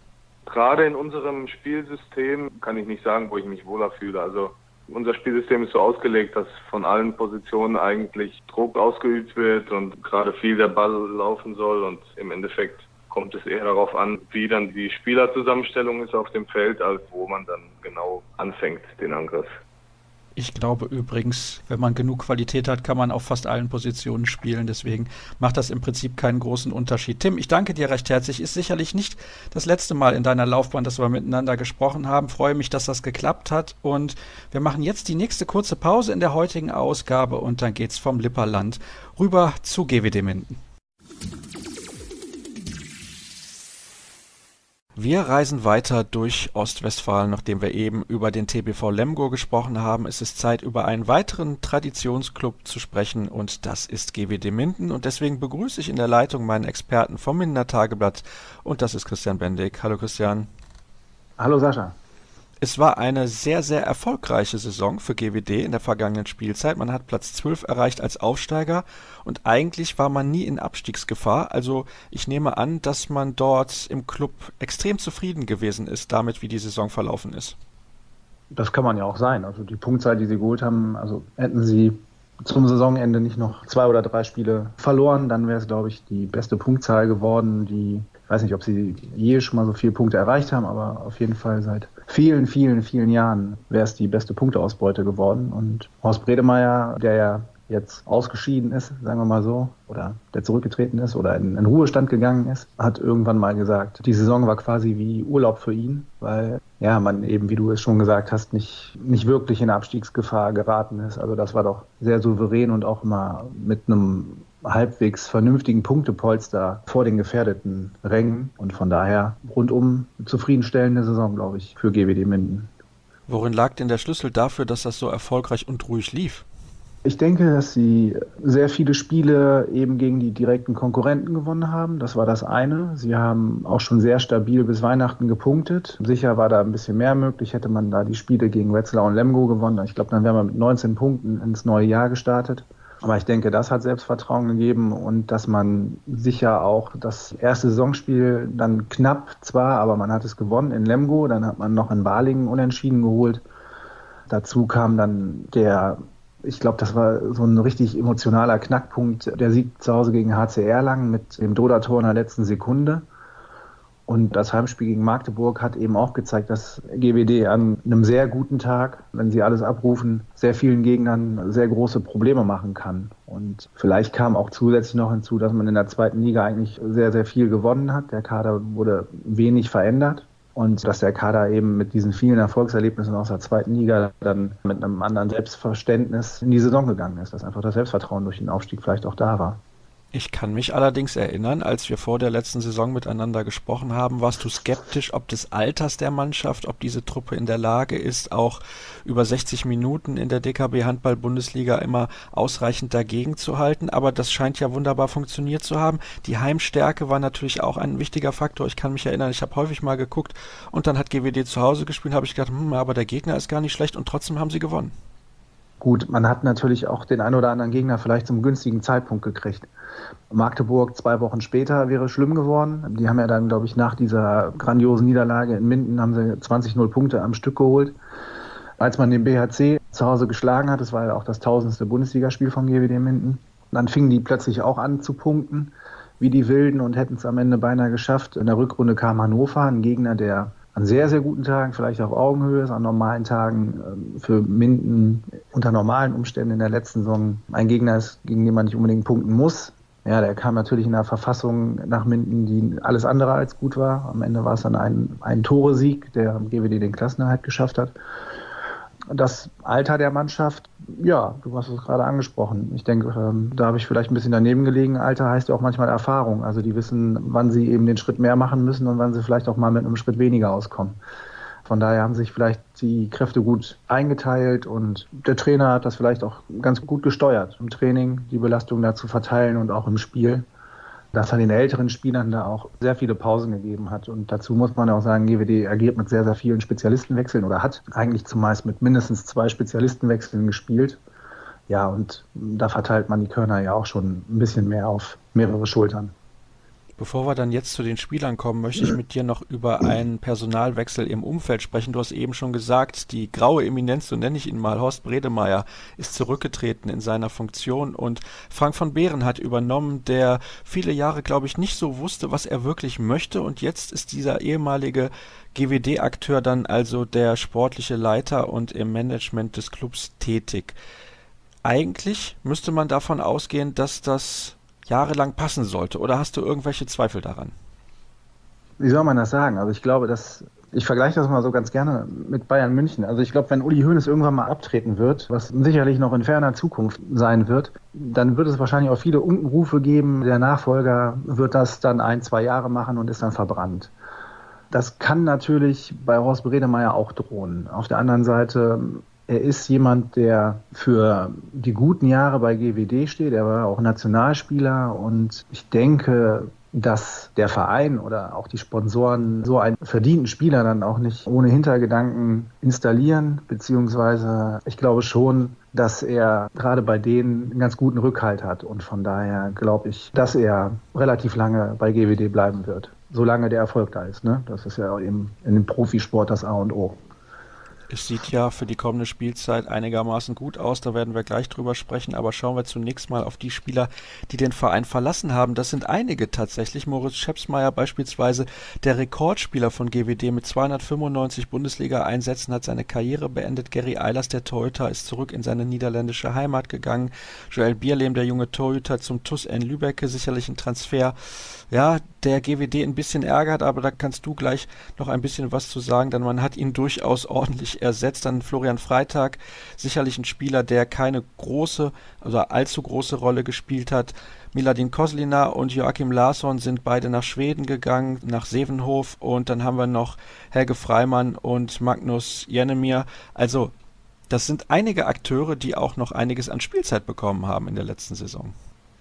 Gerade in unserem Spielsystem kann ich nicht sagen, wo ich mich wohler fühle. Also unser Spielsystem ist so ausgelegt, dass von allen Positionen eigentlich Druck ausgeübt wird und gerade viel der Ball laufen soll. Und im Endeffekt kommt es eher darauf an, wie dann die Spielerzusammenstellung ist auf dem Feld, als wo man dann genau anfängt, den Angriff. Ich glaube übrigens, wenn man genug Qualität hat, kann man auf fast allen Positionen spielen. Deswegen macht das im Prinzip keinen großen Unterschied. Tim, ich danke dir recht herzlich. Ist sicherlich nicht das letzte Mal in deiner Laufbahn, dass wir miteinander gesprochen haben. Freue mich, dass das geklappt hat. Und wir machen jetzt die nächste kurze Pause in der heutigen Ausgabe und dann geht's vom Lipperland rüber zu G W D Minden. Wir reisen weiter durch Ostwestfalen, nachdem wir eben über den T B V Lemgo gesprochen haben. Es ist Zeit, über einen weiteren Traditionsclub zu sprechen und das ist G W D Minden. Und deswegen begrüße ich in der Leitung meinen Experten vom Mindener Tageblatt und das ist Christian Bendig. Hallo Christian. Hallo Sascha. Es war eine sehr, sehr erfolgreiche Saison für G W D in der vergangenen Spielzeit. Man hat Platz zwölf erreicht als Aufsteiger und eigentlich war man nie in Abstiegsgefahr. Also ich nehme an, dass man dort im Club extrem zufrieden gewesen ist damit, wie die Saison verlaufen ist. das kann man ja auch sein. Also die Punktzahl, die sie geholt haben, also hätten sie zum Saisonende nicht noch zwei oder drei Spiele verloren, dann wäre es, glaube ich, die beste Punktzahl geworden, die, ich weiß nicht, ob sie je schon mal so viele Punkte erreicht haben, aber auf jeden Fall seit vielen, vielen, vielen Jahren wäre es die beste Punkteausbeute geworden. Und Horst Bredemeier, der ja jetzt ausgeschieden ist, sagen wir mal so, oder der zurückgetreten ist oder in, in Ruhestand gegangen ist, hat irgendwann mal gesagt, die Saison war quasi wie Urlaub für ihn, weil ja man eben, wie du es schon gesagt hast, nicht, nicht wirklich in Abstiegsgefahr geraten ist. Also das war doch sehr souverän und auch immer mit einem halbwegs vernünftigen Punktepolster vor den gefährdeten Rängen. Und von daher rundum zufriedenstellende Saison, glaube ich, für G W D Minden. Worin lag denn der Schlüssel dafür, dass das so erfolgreich und ruhig lief? Ich denke, dass sie sehr viele Spiele eben gegen die direkten Konkurrenten gewonnen haben. Das war das eine. Sie haben auch schon sehr stabil bis Weihnachten gepunktet. Sicher war da ein bisschen mehr möglich. Hätte man da die Spiele gegen Wetzlar und Lemgo gewonnen. Ich glaube, dann wären wir mit neunzehn Punkten ins neue Jahr gestartet. Aber ich denke, das hat Selbstvertrauen gegeben und dass man sicher auch das erste Saisonspiel dann knapp zwar, aber man hat es gewonnen in Lemgo. Dann hat man noch in Balingen unentschieden geholt. Dazu kam dann der Ich glaube, das war so ein richtig emotionaler Knackpunkt. Der Sieg zu Hause gegen H C Erlangen mit dem Doda-Tor in der letzten Sekunde. Und das Heimspiel gegen Magdeburg hat eben auch gezeigt, dass G W D an einem sehr guten Tag, wenn sie alles abrufen, sehr vielen Gegnern sehr große Probleme machen kann. Und vielleicht kam auch zusätzlich noch hinzu, dass man in der zweiten Liga eigentlich sehr, sehr viel gewonnen hat. Der Kader wurde wenig verändert. Und dass der Kader eben mit diesen vielen Erfolgserlebnissen aus der zweiten Liga dann mit einem anderen Selbstverständnis in die Saison gegangen ist, dass einfach das Selbstvertrauen durch den Aufstieg vielleicht auch da war. Ich kann mich allerdings erinnern, als wir vor der letzten Saison miteinander gesprochen haben, warst du skeptisch, ob des Alters der Mannschaft, ob diese Truppe in der Lage ist, auch über sechzig Minuten in der D K B Handball-Bundesliga immer ausreichend dagegen zu halten. Aber das scheint ja wunderbar funktioniert zu haben. Die Heimstärke war natürlich auch ein wichtiger Faktor. Ich kann mich erinnern, ich habe häufig mal geguckt und dann hat G W D zu Hause gespielt, habe ich gedacht, hm, aber der Gegner ist gar nicht schlecht und trotzdem haben sie gewonnen. Gut, man hat natürlich auch den einen oder anderen Gegner vielleicht zum günstigen Zeitpunkt gekriegt. Magdeburg zwei Wochen später wäre schlimm geworden. Die haben ja dann, glaube ich, nach dieser grandiosen Niederlage in Minden haben sie zwanzig null Punkte am Stück geholt. Als man den B H C zu Hause geschlagen hat, das war ja auch das tausendste Bundesligaspiel von G W D Minden, dann fingen die plötzlich auch an zu punkten, wie die Wilden, und hätten es am Ende beinahe geschafft. In der Rückrunde kam Hannover, ein Gegner, der an sehr, sehr guten Tagen, vielleicht auf Augenhöhe ist, an normalen Tagen für Minden unter normalen Umständen in der letzten Saison ein Gegner ist, gegen den man nicht unbedingt punkten muss. Ja, der kam natürlich in einer Verfassung nach Minden, die alles andere als gut war. Am Ende war es dann ein, ein Tore-Sieg, der G W D den Klassenerhalt geschafft hat. Das Alter der Mannschaft, ja, du hast es gerade angesprochen. Ich denke, ähm, da habe ich vielleicht ein bisschen daneben gelegen. Alter heißt ja auch manchmal Erfahrung. Also die wissen, wann sie eben den Schritt mehr machen müssen und wann sie vielleicht auch mal mit einem Schritt weniger auskommen. Von daher haben sich vielleicht die Kräfte gut eingeteilt und der Trainer hat das vielleicht auch ganz gut gesteuert, im Training die Belastung da zu verteilen und auch im Spiel, dass er den älteren Spielern da auch sehr viele Pausen gegeben hat. Und dazu muss man auch sagen, G W D agiert mit sehr, sehr vielen Spezialistenwechseln oder hat eigentlich zumeist mit mindestens zwei Spezialistenwechseln gespielt. Ja, und da verteilt man die Körner ja auch schon ein bisschen mehr auf mehrere Schultern. Bevor wir dann jetzt zu den Spielern kommen, möchte ich mit dir noch über einen Personalwechsel im Umfeld sprechen. Du hast eben schon gesagt, die graue Eminenz, so nenne ich ihn mal, Horst Bredemeier, ist zurückgetreten in seiner Funktion und Frank von Behren hat übernommen, der viele Jahre, glaube ich, nicht so wusste, was er wirklich möchte, und jetzt ist dieser ehemalige G W D-Akteur dann also der sportliche Leiter und im Management des Clubs tätig. Eigentlich müsste man davon ausgehen, dass das jahrelang passen sollte, oder hast du irgendwelche Zweifel daran? Wie soll man das sagen? Also ich glaube, dass ich vergleiche das mal so ganz gerne mit Bayern München. Also ich glaube, wenn Uli Hoeneß irgendwann mal abtreten wird, was sicherlich noch in ferner Zukunft sein wird, dann wird es wahrscheinlich auch viele Unkenrufe geben. Der Nachfolger wird das dann ein, zwei Jahre machen und ist dann verbrannt. Das kann natürlich bei Horst Bredemeier auch drohen. Auf der anderen Seite, er ist jemand, der für die guten Jahre bei G W D steht. Er war auch Nationalspieler und ich denke, dass der Verein oder auch die Sponsoren so einen verdienten Spieler dann auch nicht ohne Hintergedanken installieren, beziehungsweise ich glaube schon, dass er gerade bei denen einen ganz guten Rückhalt hat und von daher glaube ich, dass er relativ lange bei G W D bleiben wird, solange der Erfolg da ist. Ne? Das ist ja eben in dem Profisport das A und O. Es sieht ja für die kommende Spielzeit einigermaßen gut aus, da werden wir gleich drüber sprechen, aber schauen wir zunächst mal auf die Spieler, die den Verein verlassen haben. Das sind einige tatsächlich. Moritz Schepsmeier beispielsweise, der Rekordspieler von G W D mit zweihundertfünfundneunzig Bundesliga-Einsätzen, hat seine Karriere beendet. Gary Eilers, der Torhüter, ist zurück in seine niederländische Heimat gegangen. Joel Bierlehm, der junge Torhüter, zum T U S N Lübbecke, sicherlich ein Transfer, ja, der G W D ein bisschen ärgert, aber da kannst du gleich noch ein bisschen was zu sagen, denn man hat ihn durchaus ordentlich ersetzt. Dann Florian Freitag, sicherlich ein Spieler, der keine große, also allzu große Rolle gespielt hat. Miladin Koslina und Joachim Larsson sind beide nach Schweden gegangen, nach Sevenhof, und dann haben wir noch Helge Freimann und Magnus Jennemir. Also das sind einige Akteure, die auch noch einiges an Spielzeit bekommen haben in der letzten Saison.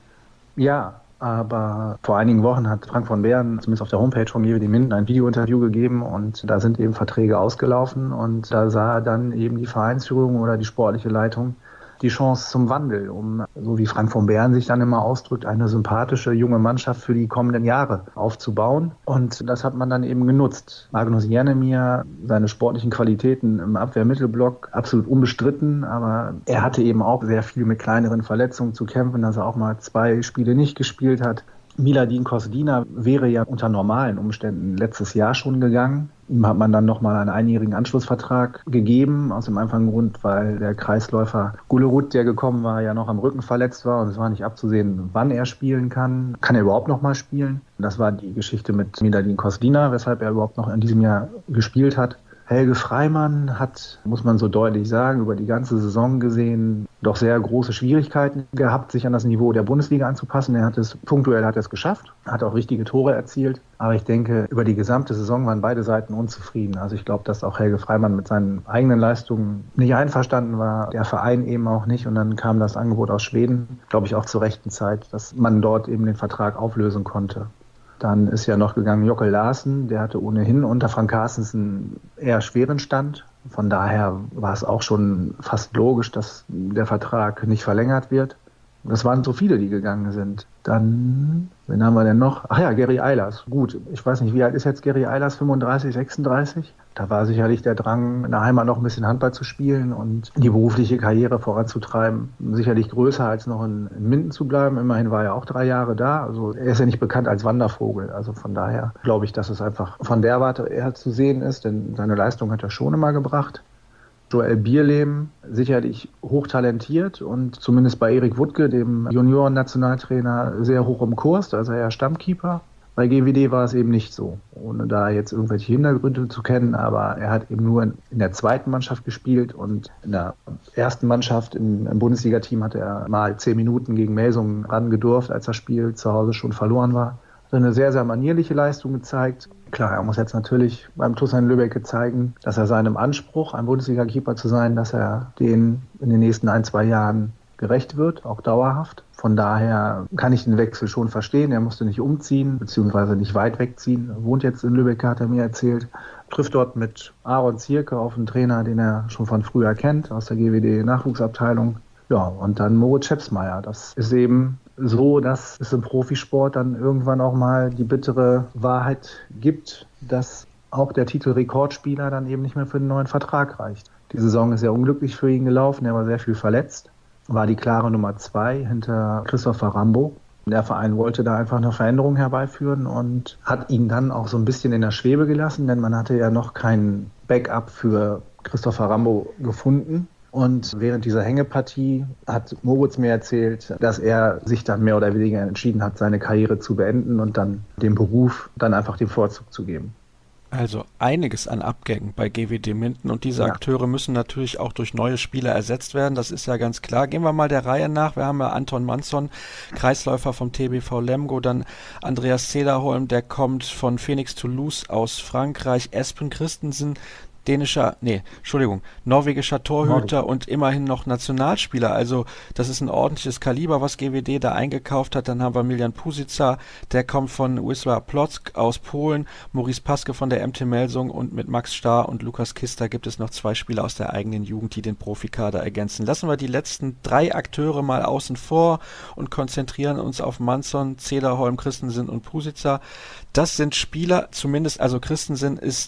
Ja, aber vor einigen Wochen hat Frank von Beeren, zumindest auf der Homepage von G W D Minden, ein Videointerview gegeben und da sind eben Verträge ausgelaufen und da sah dann eben die Vereinsführung oder die sportliche Leitung die Chance zum Wandel, um, so wie Frank von Beeren sich dann immer ausdrückt, eine sympathische junge Mannschaft für die kommenden Jahre aufzubauen. Und das hat man dann eben genutzt. Magnus Jennemir, seine sportlichen Qualitäten im Abwehrmittelblock, absolut unbestritten, aber er hatte eben auch sehr viel mit kleineren Verletzungen zu kämpfen, dass er auch mal zwei Spiele nicht gespielt hat. Miladin Koslina wäre ja unter normalen Umständen letztes Jahr schon gegangen. Ihm hat man dann nochmal einen einjährigen Anschlussvertrag gegeben, aus dem einfachen Grund, weil der Kreisläufer Gullerud, der gekommen war, ja noch am Rücken verletzt war und es war nicht abzusehen, wann er spielen kann. Kann er überhaupt nochmal spielen? Das war die Geschichte mit Miladin Koslina, weshalb er überhaupt noch in diesem Jahr gespielt hat. Helge Freimann hat, muss man so deutlich sagen, über die ganze Saison gesehen doch sehr große Schwierigkeiten gehabt, sich an das Niveau der Bundesliga anzupassen. Er hat es punktuell hat er es geschafft, hat auch richtige Tore erzielt. Aber ich denke, über die gesamte Saison waren beide Seiten unzufrieden. Also ich glaube, dass auch Helge Freimann mit seinen eigenen Leistungen nicht einverstanden war, der Verein eben auch nicht. Und dann kam das Angebot aus Schweden, glaube ich auch zur rechten Zeit, dass man dort eben den Vertrag auflösen konnte. Dann ist ja noch gegangen Jockel Larsen, der hatte ohnehin unter Frank Carstens einen eher schweren Stand. Von daher war es auch schon fast logisch, dass der Vertrag nicht verlängert wird. Das waren so viele, die gegangen sind. Dann, wen haben wir denn noch? Ach ja, Gary Eilers. Gut, ich weiß nicht, wie alt ist jetzt Gary Eilers? fünfunddreißig, sechsunddreißig? Da war sicherlich der Drang, in der Heimat noch ein bisschen Handball zu spielen und die berufliche Karriere voranzutreiben. Sicherlich größer als noch in, in Minden zu bleiben. Immerhin war er auch drei Jahre da. Also er ist ja nicht bekannt als Wandervogel. Also von daher glaube ich, dass es einfach von der Warte eher zu sehen ist, denn seine Leistung hat er schon immer gebracht. Joel Bierlehm, sicherlich hochtalentiert und zumindest bei Erik Wuttke, dem Junioren-Nationaltrainer, sehr hoch im Kurs, also er Stammkeeper. Bei G W D war es eben nicht so, ohne da jetzt irgendwelche Hintergründe zu kennen, aber er hat eben nur in, in der zweiten Mannschaft gespielt und in der ersten Mannschaft im, im Bundesliga-Team hat er mal zehn Minuten gegen Melsungen ran gedurft, als das Spiel zu Hause schon verloren war. Hat eine sehr, sehr manierliche Leistung gezeigt. Klar, er muss jetzt natürlich beim T U S N Lübbecke zeigen, dass er seinem Anspruch, ein Bundesliga-Keeper zu sein, dass er den in den nächsten ein, zwei Jahren gerecht wird, auch dauerhaft. Von daher kann ich den Wechsel schon verstehen. Er musste nicht umziehen, beziehungsweise nicht weit wegziehen. Er wohnt jetzt in Lübbecke, hat er mir erzählt. Trifft dort mit Aaron Zierke auf einen Trainer, den er schon von früher kennt, aus der G W D-Nachwuchsabteilung. Ja, und dann Moritz Schepsmeier. Das ist eben so, dass es im Profisport dann irgendwann auch mal die bittere Wahrheit gibt, dass auch der Titel Rekordspieler dann eben nicht mehr für einen neuen Vertrag reicht. Die Saison ist sehr unglücklich für ihn gelaufen, er war sehr viel verletzt, war die klare Nummer zwei hinter Christopher Rambo. Der Verein wollte da einfach eine Veränderung herbeiführen und hat ihn dann auch so ein bisschen in der Schwebe gelassen, denn man hatte ja noch kein Backup für Christopher Rambo gefunden. Und während dieser Hängepartie hat Moritz mir erzählt, dass er sich dann mehr oder weniger entschieden hat, seine Karriere zu beenden und dann dem Beruf dann einfach den Vorzug zu geben. Also einiges an Abgängen bei G W D Minden und diese ja. Akteure müssen natürlich auch durch neue Spieler ersetzt werden, das ist ja ganz klar. Gehen wir mal der Reihe nach, wir haben ja Anton Manson, Kreisläufer vom T B V Lemgo, dann Andreas Zederholm, der kommt von Phoenix Toulouse aus Frankreich, Espen Christensen, dänischer, nee, Entschuldigung, norwegischer Torhüter Norwegen. Und immerhin noch Nationalspieler. Also das ist ein ordentliches Kaliber, was G W D da eingekauft hat. Dann haben wir Miljan Pusica, der kommt von Wisła Płock aus Polen, Maurice Paske von der M T Melsung und mit Max Starr und Lukas Kister gibt es noch zwei Spieler aus der eigenen Jugend, die den Profikader ergänzen. Lassen wir die letzten drei Akteure mal außen vor und konzentrieren uns auf Manson, Zederholm, Christensen und Pusica. Das sind Spieler, zumindest, also Christensen ist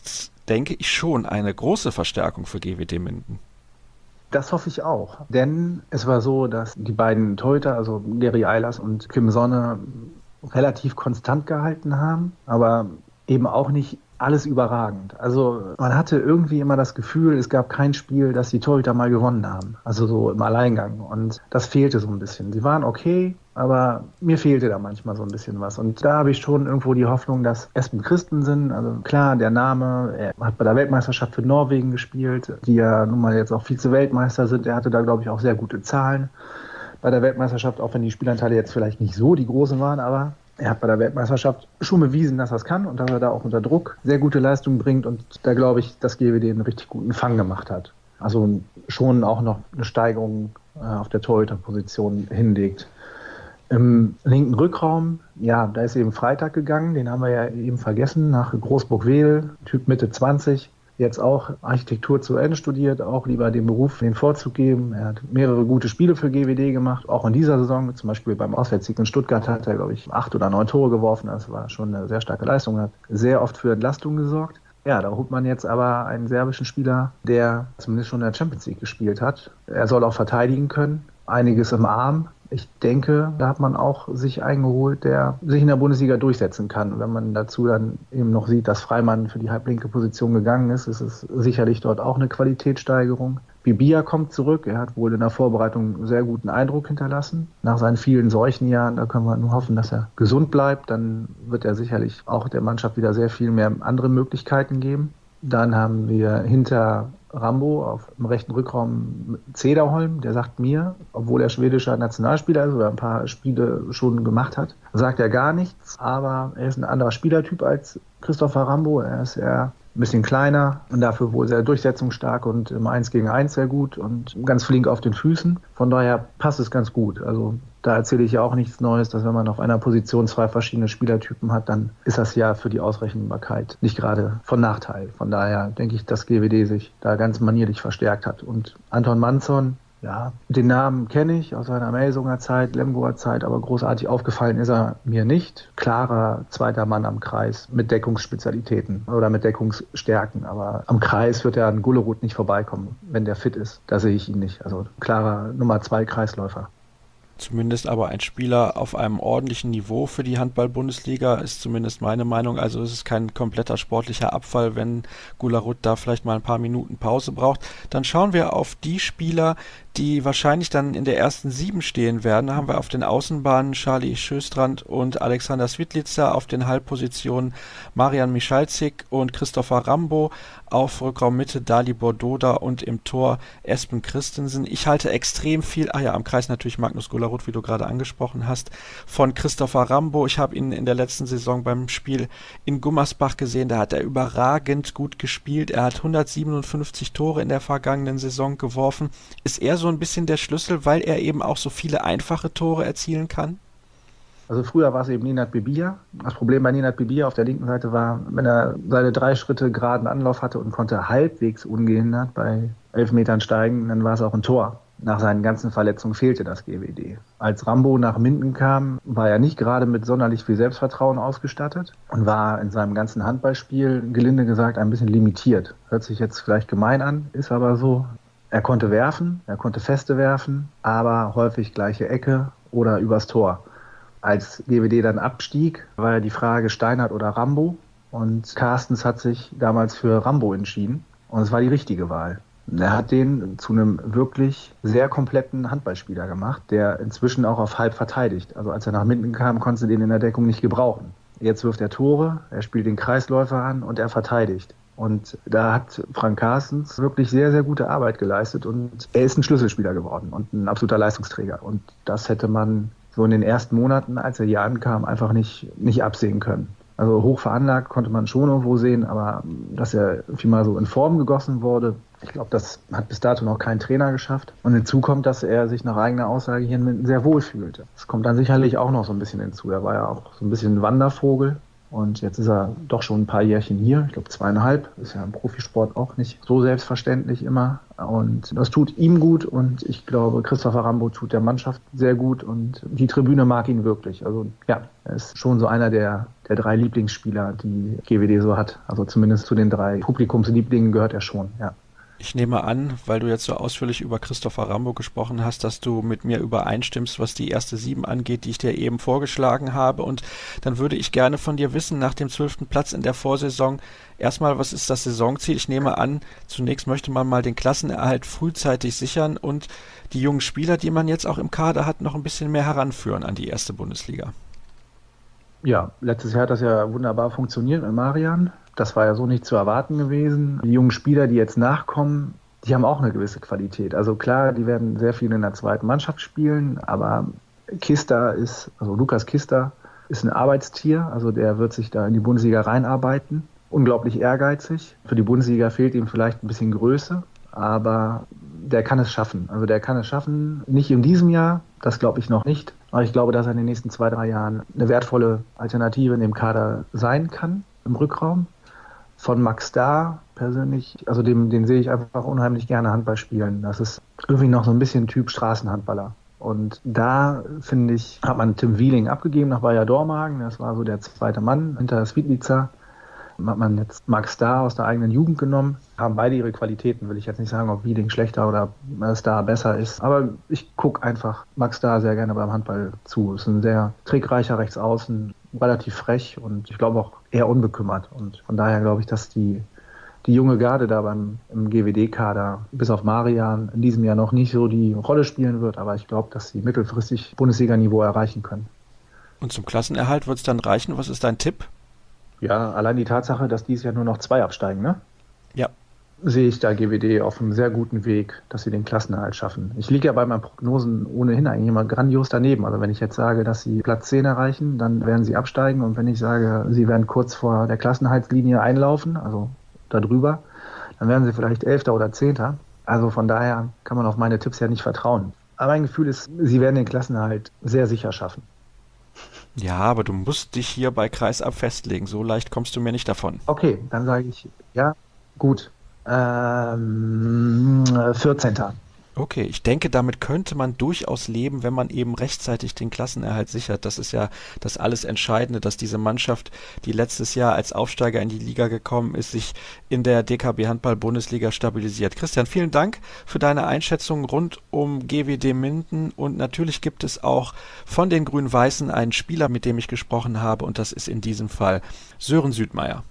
denke ich, schon eine große Verstärkung für G W D Minden. Das hoffe ich auch, denn es war so, dass die beiden Torhüter, also Gary Eilers und Kim Sonne, relativ konstant gehalten haben, aber eben auch nicht alles überragend. Also man hatte irgendwie immer das Gefühl, es gab kein Spiel, das die Torhüter mal gewonnen haben, also so im Alleingang, und das fehlte so ein bisschen. Sie waren okay, aber mir fehlte da manchmal so ein bisschen was, und da habe ich schon irgendwo die Hoffnung, dass Espen Christensen, also klar, der Name, er hat bei der Weltmeisterschaft für Norwegen gespielt, die ja nun mal jetzt auch Vize-Weltmeister sind, er hatte da, glaube ich, auch sehr gute Zahlen bei der Weltmeisterschaft, auch wenn die Spielanteile jetzt vielleicht nicht so die großen waren, aber er hat bei der Weltmeisterschaft schon bewiesen, dass er es kann und dass er da auch unter Druck sehr gute Leistungen bringt, und da glaube ich, dass G W D einen richtig guten Fang gemacht hat. Also schon auch noch eine Steigerung äh, auf der Torhüterposition hinlegt. Im linken Rückraum, ja, da ist eben Freitag gegangen, den haben wir ja eben vergessen, nach Großburg-Wedel, Typ Mitte zwanzig, jetzt auch Architektur zu Ende studiert, auch lieber dem Beruf den Vorzug geben. Er hat mehrere gute Spiele für G W D gemacht, auch in dieser Saison, zum Beispiel beim Auswärtssieg in Stuttgart hat er, glaube ich, acht oder neun Tore geworfen, das war schon eine sehr starke Leistung, hat sehr oft für Entlastung gesorgt. Ja, da holt man jetzt aber einen serbischen Spieler, der zumindest schon in der Champions League gespielt hat. Er soll auch verteidigen können, einiges im Arm. Ich denke, da hat man auch sich eingeholt, der sich in der Bundesliga durchsetzen kann. Wenn man dazu dann eben noch sieht, dass Freimann für die halblinke Position gegangen ist, ist es sicherlich dort auch eine Qualitätssteigerung. Bibia kommt zurück. Er hat wohl in der Vorbereitung einen sehr guten Eindruck hinterlassen. Nach seinen vielen Seuchenjahren, da können wir nur hoffen, dass er gesund bleibt. Dann wird er sicherlich auch der Mannschaft wieder sehr viel mehr andere Möglichkeiten geben. Dann haben wir hinter Rambo auf dem rechten Rückraum Cederholm, der sagt mir, obwohl er schwedischer Nationalspieler ist oder ein paar Spiele schon gemacht hat, sagt er gar nichts, aber er ist ein anderer Spielertyp als Christopher Rambo. Er ist eher ein bisschen kleiner und dafür wohl sehr durchsetzungsstark und im eins gegen eins sehr gut und ganz flink auf den Füßen. Von daher passt es ganz gut. Also da erzähle ich ja auch nichts Neues, dass wenn man auf einer Position zwei verschiedene Spielertypen hat, dann ist das ja für die Ausrechenbarkeit nicht gerade von Nachteil. Von daher denke ich, dass G W D sich da ganz manierlich verstärkt hat. Und Anton Manson, ja, den Namen kenne ich aus seiner Melsunger Zeit, Lemgoer Zeit, aber großartig aufgefallen ist er mir nicht. Klarer zweiter Mann am Kreis mit Deckungsspezialitäten oder mit Deckungsstärken. Aber am Kreis wird er an Gullerud nicht vorbeikommen, wenn der fit ist. Da sehe ich ihn nicht. Also klarer Nummer zwei Kreisläufer. Zumindest aber ein Spieler auf einem ordentlichen Niveau für die Handball-Bundesliga, ist zumindest meine Meinung. Also es ist kein kompletter sportlicher Abfall, wenn Gullerud da vielleicht mal ein paar Minuten Pause braucht. Dann schauen wir auf die Spieler, die wahrscheinlich dann in der ersten Sieben stehen werden. Da haben wir auf den Außenbahnen Charlie Sjöstrand und Alexander Svitlica, auf den Halbpositionen Marian Michalzik und Christopher Rambo, auf Rückraummitte Dalibor Doda und im Tor Espen Christensen. Ich halte extrem viel, ah ja, am Kreis natürlich Magnus Gullerud, wie du gerade angesprochen hast, von Christopher Rambo. Ich habe ihn in der letzten Saison beim Spiel in Gummersbach gesehen, da hat er überragend gut gespielt. Er hat hundertsiebenundfünfzig Tore in der vergangenen Saison geworfen. Ist er so ein bisschen der Schlüssel, weil er eben auch so viele einfache Tore erzielen kann? Also früher war es eben Nenad Bibia. Das Problem bei Nenad Bibia auf der linken Seite war, wenn er seine drei Schritte geraden Anlauf hatte und konnte halbwegs ungehindert bei elf Metern steigen, dann war es auch ein Tor. Nach seinen ganzen Verletzungen fehlte das G W D. Als Rambo nach Minden kam, war er nicht gerade mit sonderlich viel Selbstvertrauen ausgestattet und war in seinem ganzen Handballspiel, gelinde gesagt, ein bisschen limitiert. Hört sich jetzt vielleicht gemein an, ist aber so. Er konnte werfen, er konnte Feste werfen, aber häufig gleiche Ecke oder übers Tor. Als G W D dann abstieg, war ja die Frage Steinert oder Rambo. Und Carstens hat sich damals für Rambo entschieden. Und es war die richtige Wahl. Er hat den zu einem wirklich sehr kompletten Handballspieler gemacht, der inzwischen auch auf halb verteidigt. Also als er nach Minden kam, konnte er den in der Deckung nicht gebrauchen. Jetzt wirft er Tore, er spielt den Kreisläufer an und er verteidigt. Und da hat Frank Carstens wirklich sehr, sehr gute Arbeit geleistet. Und er ist ein Schlüsselspieler geworden und ein absoluter Leistungsträger. Und das hätte man so in den ersten Monaten, als er hier ankam, einfach nicht, nicht absehen können. Also hoch veranlagt konnte man schon irgendwo sehen, aber dass er irgendwie mal so in Form gegossen wurde, ich glaube, das hat bis dato noch kein Trainer geschafft. Und hinzu kommt, dass er sich nach eigener Aussage hier sehr wohl fühlte. Das kommt dann sicherlich auch noch so ein bisschen hinzu. Er war ja auch so ein bisschen ein Wandervogel Und jetzt ist er doch schon ein paar Jährchen hier. Ich glaube zweieinhalb. Ist ja im Profisport auch nicht so selbstverständlich immer. Und das tut ihm gut. Und ich glaube, Christopher Rambo tut der Mannschaft sehr gut. Und die Tribüne mag ihn wirklich. Also ja, er ist schon so einer der, der drei Lieblingsspieler, die G W D so hat. Also zumindest zu den drei Publikumslieblingen gehört er schon, ja. Ich nehme an, weil du jetzt so ausführlich über Christopher Rambo gesprochen hast, dass du mit mir übereinstimmst, was die erste Sieben angeht, die ich dir eben vorgeschlagen habe. Und dann würde ich gerne von dir wissen, nach dem zwölften Platz in der Vorsaison, erstmal, was ist das Saisonziel? Ich nehme an, zunächst möchte man mal den Klassenerhalt frühzeitig sichern und die jungen Spieler, die man jetzt auch im Kader hat, noch ein bisschen mehr heranführen an die erste Bundesliga. Ja, letztes Jahr hat das ja wunderbar funktioniert mit Marian. Das war ja so nicht zu erwarten gewesen. Die jungen Spieler, die jetzt nachkommen, die haben auch eine gewisse Qualität. Also klar, die werden sehr viel in der zweiten Mannschaft spielen, aber Kista ist, also Lukas Kista ist ein Arbeitstier. Also der wird sich da in die Bundesliga reinarbeiten. Unglaublich ehrgeizig. Für die Bundesliga fehlt ihm vielleicht ein bisschen Größe, aber der kann es schaffen. Also der kann es schaffen, nicht in diesem Jahr, das glaube ich noch nicht. Aber ich glaube, dass er in den nächsten zwei, drei Jahren eine wertvolle Alternative in dem Kader sein kann, im Rückraum. Von Max Starr persönlich, also dem, den sehe ich einfach unheimlich gerne Handball spielen. Das ist irgendwie noch so ein bisschen Typ Straßenhandballer. Und da, finde ich, hat man Tim Wieling abgegeben nach Bayer Dormagen. Das war so der zweite Mann hinter Svitlica. Hat man jetzt Max Starr aus der eigenen Jugend genommen. Haben beide ihre Qualitäten, will ich jetzt nicht sagen, ob Wieling schlechter oder Starr besser ist. Aber ich gucke einfach Max Starr sehr gerne beim Handball zu. Ist ein sehr trickreicher Rechtsaußen, relativ frech und ich glaube auch eher unbekümmert. Und von daher glaube ich, dass die, die junge Garde da beim im G W D-Kader bis auf Marian in diesem Jahr noch nicht so die Rolle spielen wird. Aber ich glaube, dass sie mittelfristig Bundesliga-Niveau erreichen können. Und zum Klassenerhalt wird es dann reichen? Was ist dein Tipp? Ja, allein die Tatsache, dass dieses Jahr nur noch zwei absteigen, ne? Ja. Sehe ich da G W D auf einem sehr guten Weg, dass sie den Klassenerhalt schaffen. Ich liege ja bei meinen Prognosen ohnehin eigentlich immer grandios daneben. Also wenn ich jetzt sage, dass sie Platz zehn erreichen, dann werden sie absteigen. Und wenn ich sage, sie werden kurz vor der Klassenerhaltslinie einlaufen, also da drüber, dann werden sie vielleicht Elfter oder Zehnter. Also von daher kann man auf meine Tipps ja nicht vertrauen. Aber mein Gefühl ist, sie werden den Klassenerhalt sehr sicher schaffen. Ja, aber du musst dich hier bei Kreisab festlegen. So leicht kommst du mir nicht davon. Okay, dann sage ich, ja, gut. Ähm, vierzehnter Okay, ich denke, damit könnte man durchaus leben, wenn man eben rechtzeitig den Klassenerhalt sichert. Das ist ja das alles Entscheidende, dass diese Mannschaft, die letztes Jahr als Aufsteiger in die Liga gekommen ist, sich in der D K B Handball Bundesliga stabilisiert. Christian, vielen Dank für deine Einschätzung rund um G W D Minden und natürlich gibt es auch von den Grün-Weißen einen Spieler, mit dem ich gesprochen habe und das ist in diesem Fall Sören Südmeier.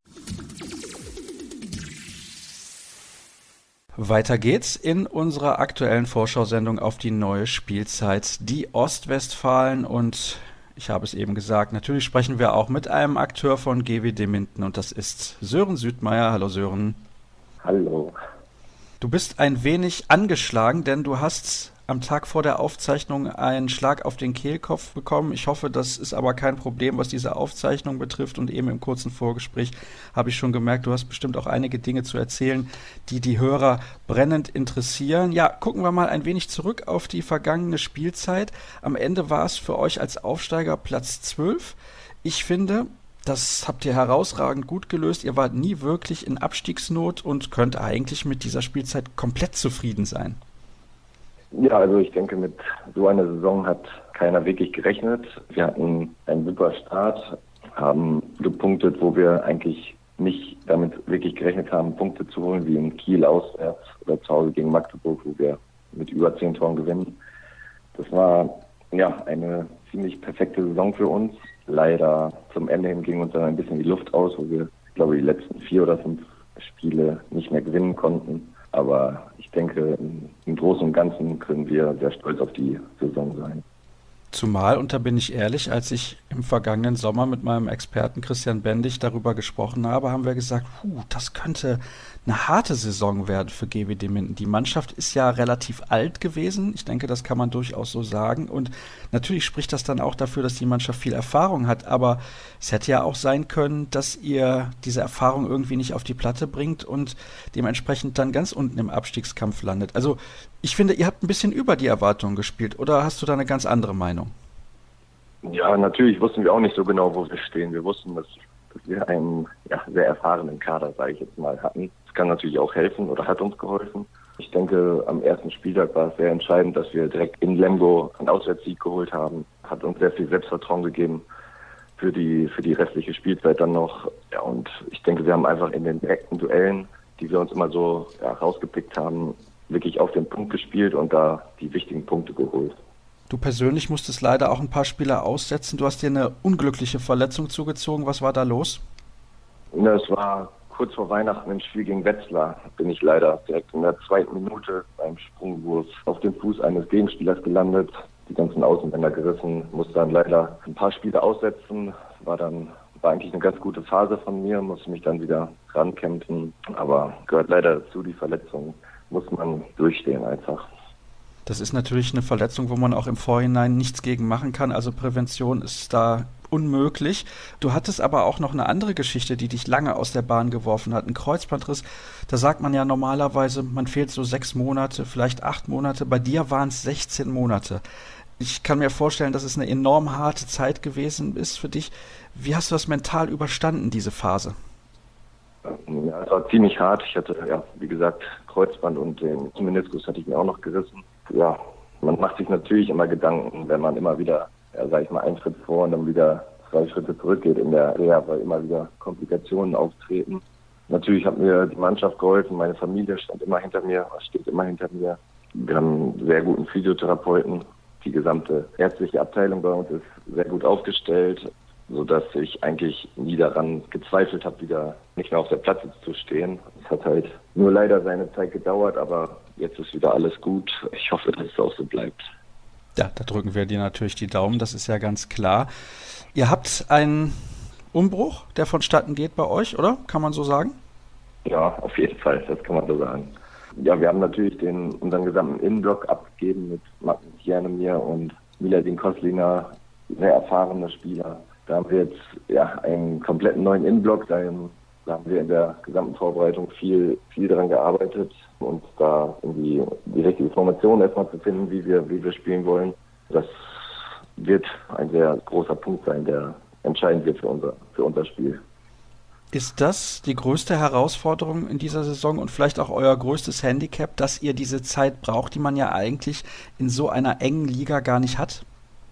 Weiter geht's in unserer aktuellen Vorschau-Sendung auf die neue Spielzeit, die Ostwestfalen und ich habe es eben gesagt, natürlich sprechen wir auch mit einem Akteur von G W D Minden und das ist Sören Südmeier. Hallo Sören. Hallo. Du bist ein wenig angeschlagen, denn du hast am Tag vor der Aufzeichnung einen Schlag auf den Kehlkopf bekommen. Ich hoffe, das ist aber kein Problem, was diese Aufzeichnung betrifft. Und eben im kurzen Vorgespräch habe ich schon gemerkt, du hast bestimmt auch einige Dinge zu erzählen, die die Hörer brennend interessieren. Ja, gucken wir mal ein wenig zurück auf die vergangene Spielzeit. Am Ende war es für euch als Aufsteiger Platz zwölf. Ich finde, das habt ihr herausragend gut gelöst. Ihr wart nie wirklich in Abstiegsnot und könnt eigentlich mit dieser Spielzeit komplett zufrieden sein. Ja, also ich denke, mit so einer Saison hat keiner wirklich gerechnet. Wir hatten einen super Start, haben gepunktet, wo wir eigentlich nicht damit wirklich gerechnet haben, Punkte zu holen, wie in Kiel auswärts oder zu Hause gegen Magdeburg, wo wir mit über zehn Toren gewinnen. Das war ja eine ziemlich perfekte Saison für uns. Leider zum Ende hin ging uns dann ein bisschen die Luft aus, wo wir, ich glaube, die letzten vier oder fünf Spiele nicht mehr gewinnen konnten. Aber ich denke, im Großen und Ganzen können wir sehr stolz auf die Saison sein. Zumal, und da bin ich ehrlich, als ich im vergangenen Sommer mit meinem Experten Christian Bendig darüber gesprochen habe, haben wir gesagt, puh, das könnte eine harte Saison werden für G W D Minden. Die Mannschaft ist ja relativ alt gewesen, ich denke, das kann man durchaus so sagen und natürlich spricht das dann auch dafür, dass die Mannschaft viel Erfahrung hat, aber es hätte ja auch sein können, dass ihr diese Erfahrung irgendwie nicht auf die Platte bringt und dementsprechend dann ganz unten im Abstiegskampf landet. Also ich finde, ihr habt ein bisschen über die Erwartungen gespielt, oder hast du da eine ganz andere Meinung? Ja, natürlich wussten wir auch nicht so genau, wo wir stehen. Wir wussten, dass, dass wir einen ja, sehr erfahrenen Kader, sage ich jetzt mal, hatten. Das kann natürlich auch helfen oder hat uns geholfen. Ich denke, am ersten Spieltag war es sehr entscheidend, dass wir direkt in Lemgo einen Auswärtssieg geholt haben. Hat uns sehr viel Selbstvertrauen gegeben für die für die restliche Spielzeit dann noch. Ja, und ich denke, wir haben einfach in den direkten Duellen, die wir uns immer so ja, rausgepickt haben, wirklich auf den Punkt gespielt und da die wichtigen Punkte geholt. Du persönlich musstest leider auch ein paar Spieler aussetzen. Du hast dir eine unglückliche Verletzung zugezogen. Was war da los? Ja, es war kurz vor Weihnachten im Spiel gegen Wetzlar. Bin ich leider direkt in der zweiten Minute beim Sprungwurf auf dem Fuß eines Gegenspielers gelandet. Die ganzen Außenbänder gerissen, musste dann leider ein paar Spiele aussetzen. War dann war eigentlich eine ganz gute Phase von mir, musste mich dann wieder rankämpfen. Aber gehört leider dazu, die Verletzung muss man durchstehen einfach. Das ist natürlich eine Verletzung, wo man auch im Vorhinein nichts gegen machen kann. Also Prävention ist da unmöglich. Du hattest aber auch noch eine andere Geschichte, die dich lange aus der Bahn geworfen hat. Ein Kreuzbandriss, da sagt man ja normalerweise, man fehlt so sechs Monate, vielleicht acht Monate. Bei dir waren es sechzehn Monate. Ich kann mir vorstellen, dass es eine enorm harte Zeit gewesen ist für dich. Wie hast du das mental überstanden, diese Phase? Ja, es war ziemlich hart. Ich hatte, ja, wie gesagt, Kreuzband und den Meniskus hatte ich mir auch noch gerissen. Ja, man macht sich natürlich immer Gedanken, wenn man immer wieder, ja, sag ich mal, einen Schritt vor und dann wieder zwei Schritte zurückgeht in der Reha, weil immer wieder Komplikationen auftreten. Natürlich hat mir die Mannschaft geholfen, meine Familie stand immer hinter mir, steht immer hinter mir. Wir haben einen sehr guten Physiotherapeuten. Die gesamte ärztliche Abteilung bei uns ist sehr gut aufgestellt, sodass ich eigentlich nie daran gezweifelt habe, wieder nicht mehr auf der Platte zu stehen. Es hat halt nur leider seine Zeit gedauert, aber jetzt ist wieder alles gut. Ich hoffe, dass es auch so bleibt. Ja, da drücken wir dir natürlich die Daumen, das ist ja ganz klar. Ihr habt einen Umbruch, der vonstatten geht bei euch, oder? Kann man so sagen? Ja, auf jeden Fall, das kann man so sagen. Ja, wir haben natürlich den unseren gesamten Innenblock abgegeben mit Magnus Jernemir und Miladin Koslina, sehr erfahrene Spieler. Da haben wir jetzt ja einen kompletten neuen Innenblock. Da haben wir in der gesamten Vorbereitung viel, viel daran gearbeitet und da irgendwie die richtige Formation erstmal zu finden, wie wir, wie wir spielen wollen. Das wird ein sehr großer Punkt sein, der entscheidend wird für unser, für unser Spiel. Ist das die größte Herausforderung in dieser Saison und vielleicht auch euer größtes Handicap, dass ihr diese Zeit braucht, die man ja eigentlich in so einer engen Liga gar nicht hat?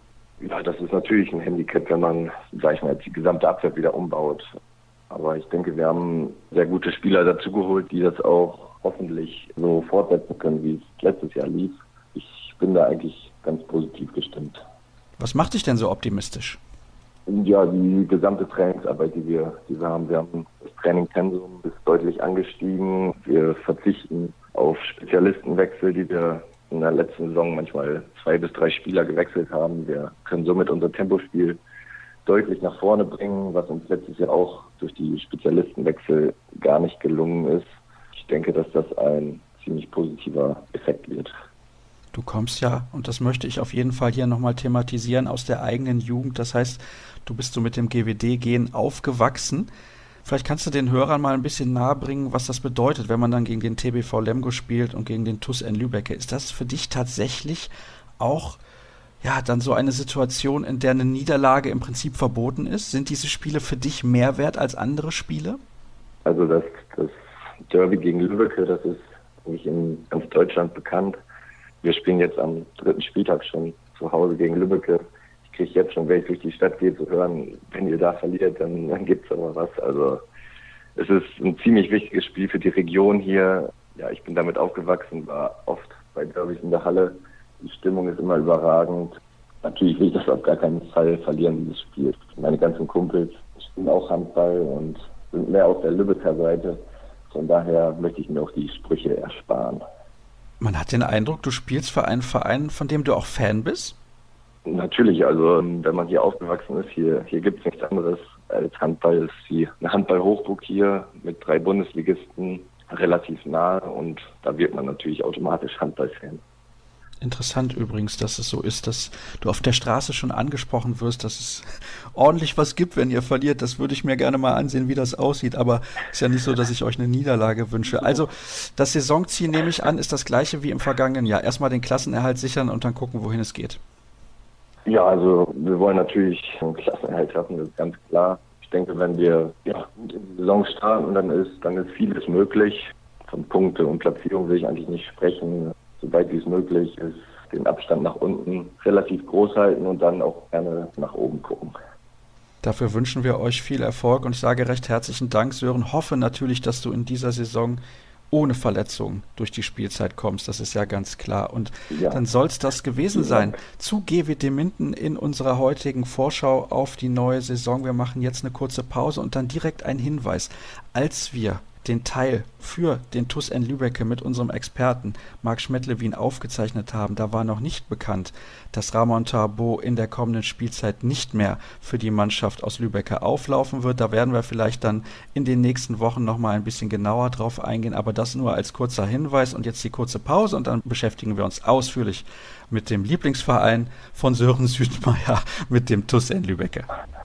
Ja, das ist natürlich ein Handicap, wenn man, sag ich mal, die gesamte Abwehr wieder umbaut. Aber ich denke, wir haben sehr gute Spieler dazugeholt, die das auch hoffentlich so fortsetzen können, wie es letztes Jahr lief. Ich bin da eigentlich ganz positiv gestimmt. Was macht dich denn so optimistisch? Ja, die gesamte Trainingsarbeit, die wir, die wir haben. Wir haben das Trainingpensum ist deutlich angestiegen. Wir verzichten auf Spezialistenwechsel, die wir in der letzten Saison manchmal zwei bis drei Spieler gewechselt haben. Wir können somit unser Tempospiel deutlich nach vorne bringen, was uns letztes Jahr auch durch die Spezialistenwechsel gar nicht gelungen ist. Ich denke, dass das ein ziemlich positiver Effekt wird. Du kommst ja, und das möchte ich auf jeden Fall hier nochmal thematisieren, aus der eigenen Jugend. Das heißt, du bist so mit dem G W D-Gen aufgewachsen. Vielleicht kannst du den Hörern mal ein bisschen nahebringen, was das bedeutet, wenn man dann gegen den T B V Lemgo spielt und gegen den T U S N Lübbecke. Ist das für dich tatsächlich auch ja dann so eine Situation, in der eine Niederlage im Prinzip verboten ist? Sind diese Spiele für dich mehr wert als andere Spiele? Also das, das Derby gegen Lübbecke, das ist eigentlich in ganz Deutschland bekannt. Wir spielen jetzt am dritten Spieltag schon zu Hause gegen Lübbecke. Ich kriege jetzt schon, wenn ich durch die Stadt gehe, zu hören, wenn ihr da verliert, dann, dann gibt es aber was. Also es ist ein ziemlich wichtiges Spiel für die Region hier. Ja, ich bin damit aufgewachsen, war oft bei Derbys in der Halle. Die Stimmung ist immer überragend. Natürlich will ich das auf gar keinen Fall verlieren, dieses Spiel. Meine ganzen Kumpels spielen auch Handball und sind mehr auf der Lübecker Seite. Von daher möchte ich mir auch die Sprüche ersparen. Man hat den Eindruck, du spielst für einen Verein, von dem du auch Fan bist? Natürlich, also wenn man hier aufgewachsen ist, hier, hier gibt es nichts anderes als Handball. Es ist die, eine Handball-Hochburg hier mit drei Bundesligisten relativ nah und da wird man natürlich automatisch Handball-Fan. Interessant übrigens, dass es so ist, dass du auf der Straße schon angesprochen wirst, dass es ordentlich was gibt, wenn ihr verliert. Das würde ich mir gerne mal ansehen, wie das aussieht, aber ist ja nicht so, dass ich euch eine Niederlage wünsche. Also das Saisonziel, nehme ich an, ist das gleiche wie im vergangenen Jahr. Erstmal den Klassenerhalt sichern und dann gucken, wohin es geht. Ja, also wir wollen natürlich einen Klassenerhalt schaffen, das ist ganz klar. Ich denke, wenn wir ja, in die Saison starten, dann ist, dann ist vieles möglich. Von Punkte und Platzierung will ich eigentlich nicht sprechen. Soweit wie es möglich ist, den Abstand nach unten relativ groß halten und dann auch gerne nach oben gucken. Dafür wünschen wir euch viel Erfolg und ich sage recht herzlichen Dank, Sören. Hoffe natürlich, dass du in dieser Saison ohne Verletzungen durch die Spielzeit kommst, das ist ja ganz klar. Und ja, dann soll es das gewesen sein zu G W D Minden in unserer heutigen Vorschau auf die neue Saison. Wir machen jetzt eine kurze Pause und dann direkt ein Hinweis. Als wir den Teil für den TuS N Lübbecke mit unserem Experten Marc Schmettlewin aufgezeichnet haben, da war noch nicht bekannt, dass Ramon Tarbot in der kommenden Spielzeit nicht mehr für die Mannschaft aus Lübbecke auflaufen wird. Da werden wir vielleicht dann in den nächsten Wochen nochmal ein bisschen genauer drauf eingehen, aber das nur als kurzer Hinweis und jetzt die kurze Pause und dann beschäftigen wir uns ausführlich mit dem Lieblingsverein von Sören Südmeier, mit dem TuS N Lübbecke.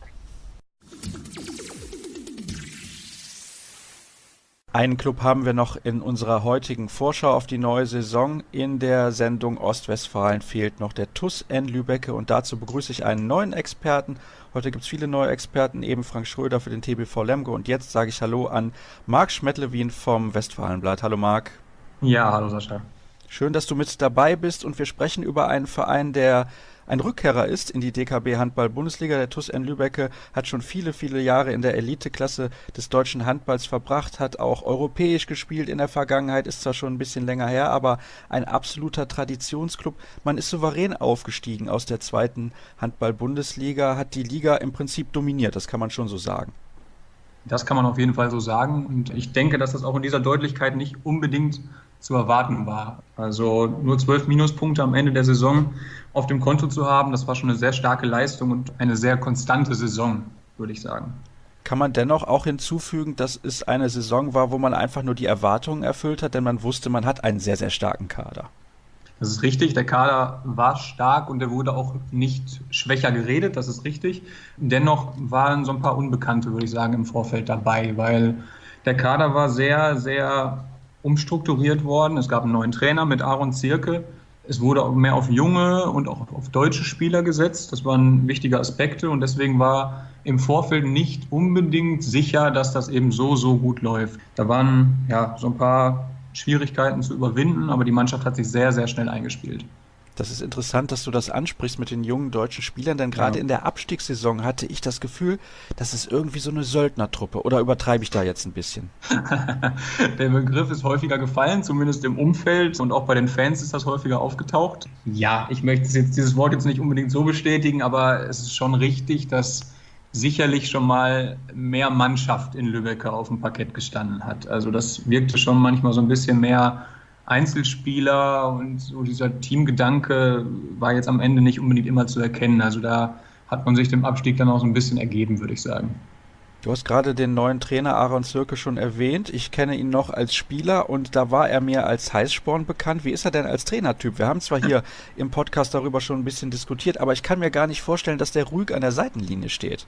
Einen Club haben wir noch in unserer heutigen Vorschau auf die neue Saison. In der Sendung Ostwestfalen fehlt noch der TuS N Lübbecke und dazu begrüße ich einen neuen Experten. Heute gibt es viele neue Experten, eben Frank Schröder für den T B V Lemgo und jetzt sage ich Hallo an Marc Schmettlewin vom Westfalenblatt. Hallo Marc. Ja, hallo Sascha. Schön, dass du mit dabei bist und wir sprechen über einen Verein, der ein Rückkehrer ist in die D K B Handball-Bundesliga. Der TuS N Lübbecke hat schon viele, viele Jahre in der Eliteklasse des deutschen Handballs verbracht, hat auch europäisch gespielt in der Vergangenheit, ist zwar schon ein bisschen länger her, aber ein absoluter Traditionsklub. Man ist souverän aufgestiegen aus der zweiten Handball-Bundesliga, hat die Liga im Prinzip dominiert, das kann man schon so sagen. Das kann man auf jeden Fall so sagen und ich denke, dass das auch in dieser Deutlichkeit nicht unbedingt zu erwarten war. Also nur zwölf Minuspunkte am Ende der Saison auf dem Konto zu haben, das war schon eine sehr starke Leistung und eine sehr konstante Saison, würde ich sagen. Kann man dennoch auch hinzufügen, dass es eine Saison war, wo man einfach nur die Erwartungen erfüllt hat, denn man wusste, man hat einen sehr, sehr starken Kader. Das ist richtig, der Kader war stark und der wurde auch nicht schwächer geredet, das ist richtig. Dennoch waren so ein paar Unbekannte, würde ich sagen, im Vorfeld dabei, weil der Kader war sehr, sehr umstrukturiert worden. Es gab einen neuen Trainer mit Aaron Zierke. Es wurde mehr auf junge und auch auf deutsche Spieler gesetzt. Das waren wichtige Aspekte und deswegen war im Vorfeld nicht unbedingt sicher, dass das eben so, so gut läuft. Da waren ja so ein paar Schwierigkeiten zu überwinden, aber die Mannschaft hat sich sehr, sehr schnell eingespielt. Das ist interessant, dass du das ansprichst mit den jungen deutschen Spielern, denn gerade ja. in der Abstiegssaison hatte ich das Gefühl, das ist irgendwie so eine Söldnertruppe. Oder übertreibe ich da jetzt ein bisschen? Der Begriff ist häufiger gefallen, zumindest im Umfeld und auch bei den Fans ist das häufiger aufgetaucht. Ja, ich möchte jetzt dieses Wort jetzt nicht unbedingt so bestätigen, aber es ist schon richtig, dass sicherlich schon mal mehr Mannschaft in Lübbecke auf dem Parkett gestanden hat. Also das wirkte schon manchmal so ein bisschen mehr Einzelspieler und so dieser Teamgedanke war jetzt am Ende nicht unbedingt immer zu erkennen. Also da hat man sich dem Abstieg dann auch so ein bisschen ergeben, würde ich sagen. Du hast gerade den neuen Trainer Aaron Zierke schon erwähnt. Ich kenne ihn noch als Spieler und da war er mir als Heißsporn bekannt. Wie ist er denn als Trainertyp? Wir haben zwar hier im Podcast darüber schon ein bisschen diskutiert, aber ich kann mir gar nicht vorstellen, dass der ruhig an der Seitenlinie steht.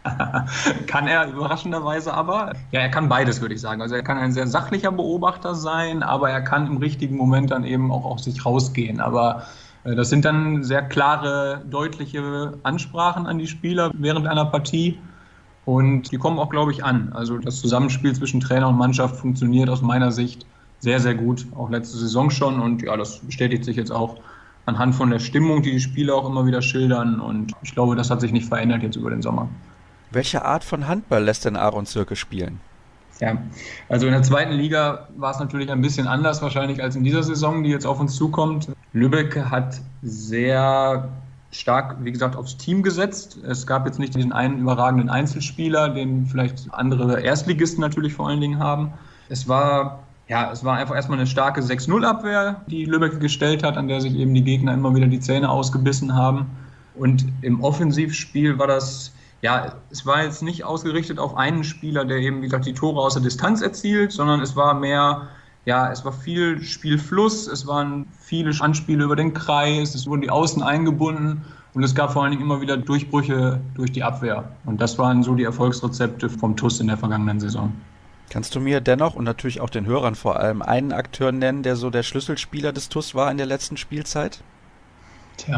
Kann er überraschenderweise aber. Ja, er kann beides, würde ich sagen. Also er kann ein sehr sachlicher Beobachter sein, aber er kann im richtigen Moment dann eben auch aus sich rausgehen. Aber äh, das sind dann sehr klare, deutliche Ansprachen an die Spieler während einer Partie. Und die kommen auch, glaube ich, an. Also das Zusammenspiel zwischen Trainer und Mannschaft funktioniert aus meiner Sicht sehr, sehr gut. Auch letzte Saison schon. Und ja, das bestätigt sich jetzt auch anhand von der Stimmung, die die Spieler auch immer wieder schildern. Und ich glaube, das hat sich nicht verändert jetzt über den Sommer. Welche Art von Handball lässt denn Aaron Zierke spielen? Ja, also in der zweiten Liga war es natürlich ein bisschen anders wahrscheinlich als in dieser Saison, die jetzt auf uns zukommt. Lübbecke hat sehr stark, wie gesagt, aufs Team gesetzt. Es gab jetzt nicht diesen einen überragenden Einzelspieler, den vielleicht andere Erstligisten natürlich vor allen Dingen haben. Es war, ja, es war einfach erstmal eine starke sechs null Abwehr, die Lübbecke gestellt hat, an der sich eben die Gegner immer wieder die Zähne ausgebissen haben. Und im Offensivspiel war das... Ja, es war jetzt nicht ausgerichtet auf einen Spieler, der eben, wie gesagt, die Tore aus der Distanz erzielt, sondern es war mehr, ja, es war viel Spielfluss, es waren viele Anspiele über den Kreis, es wurden die Außen eingebunden und es gab vor allen Dingen immer wieder Durchbrüche durch die Abwehr. Und das waren so die Erfolgsrezepte vom TuS in der vergangenen Saison. Kannst du mir dennoch und natürlich auch den Hörern vor allem einen Akteur nennen, der so der Schlüsselspieler des TuS war in der letzten Spielzeit? Tja,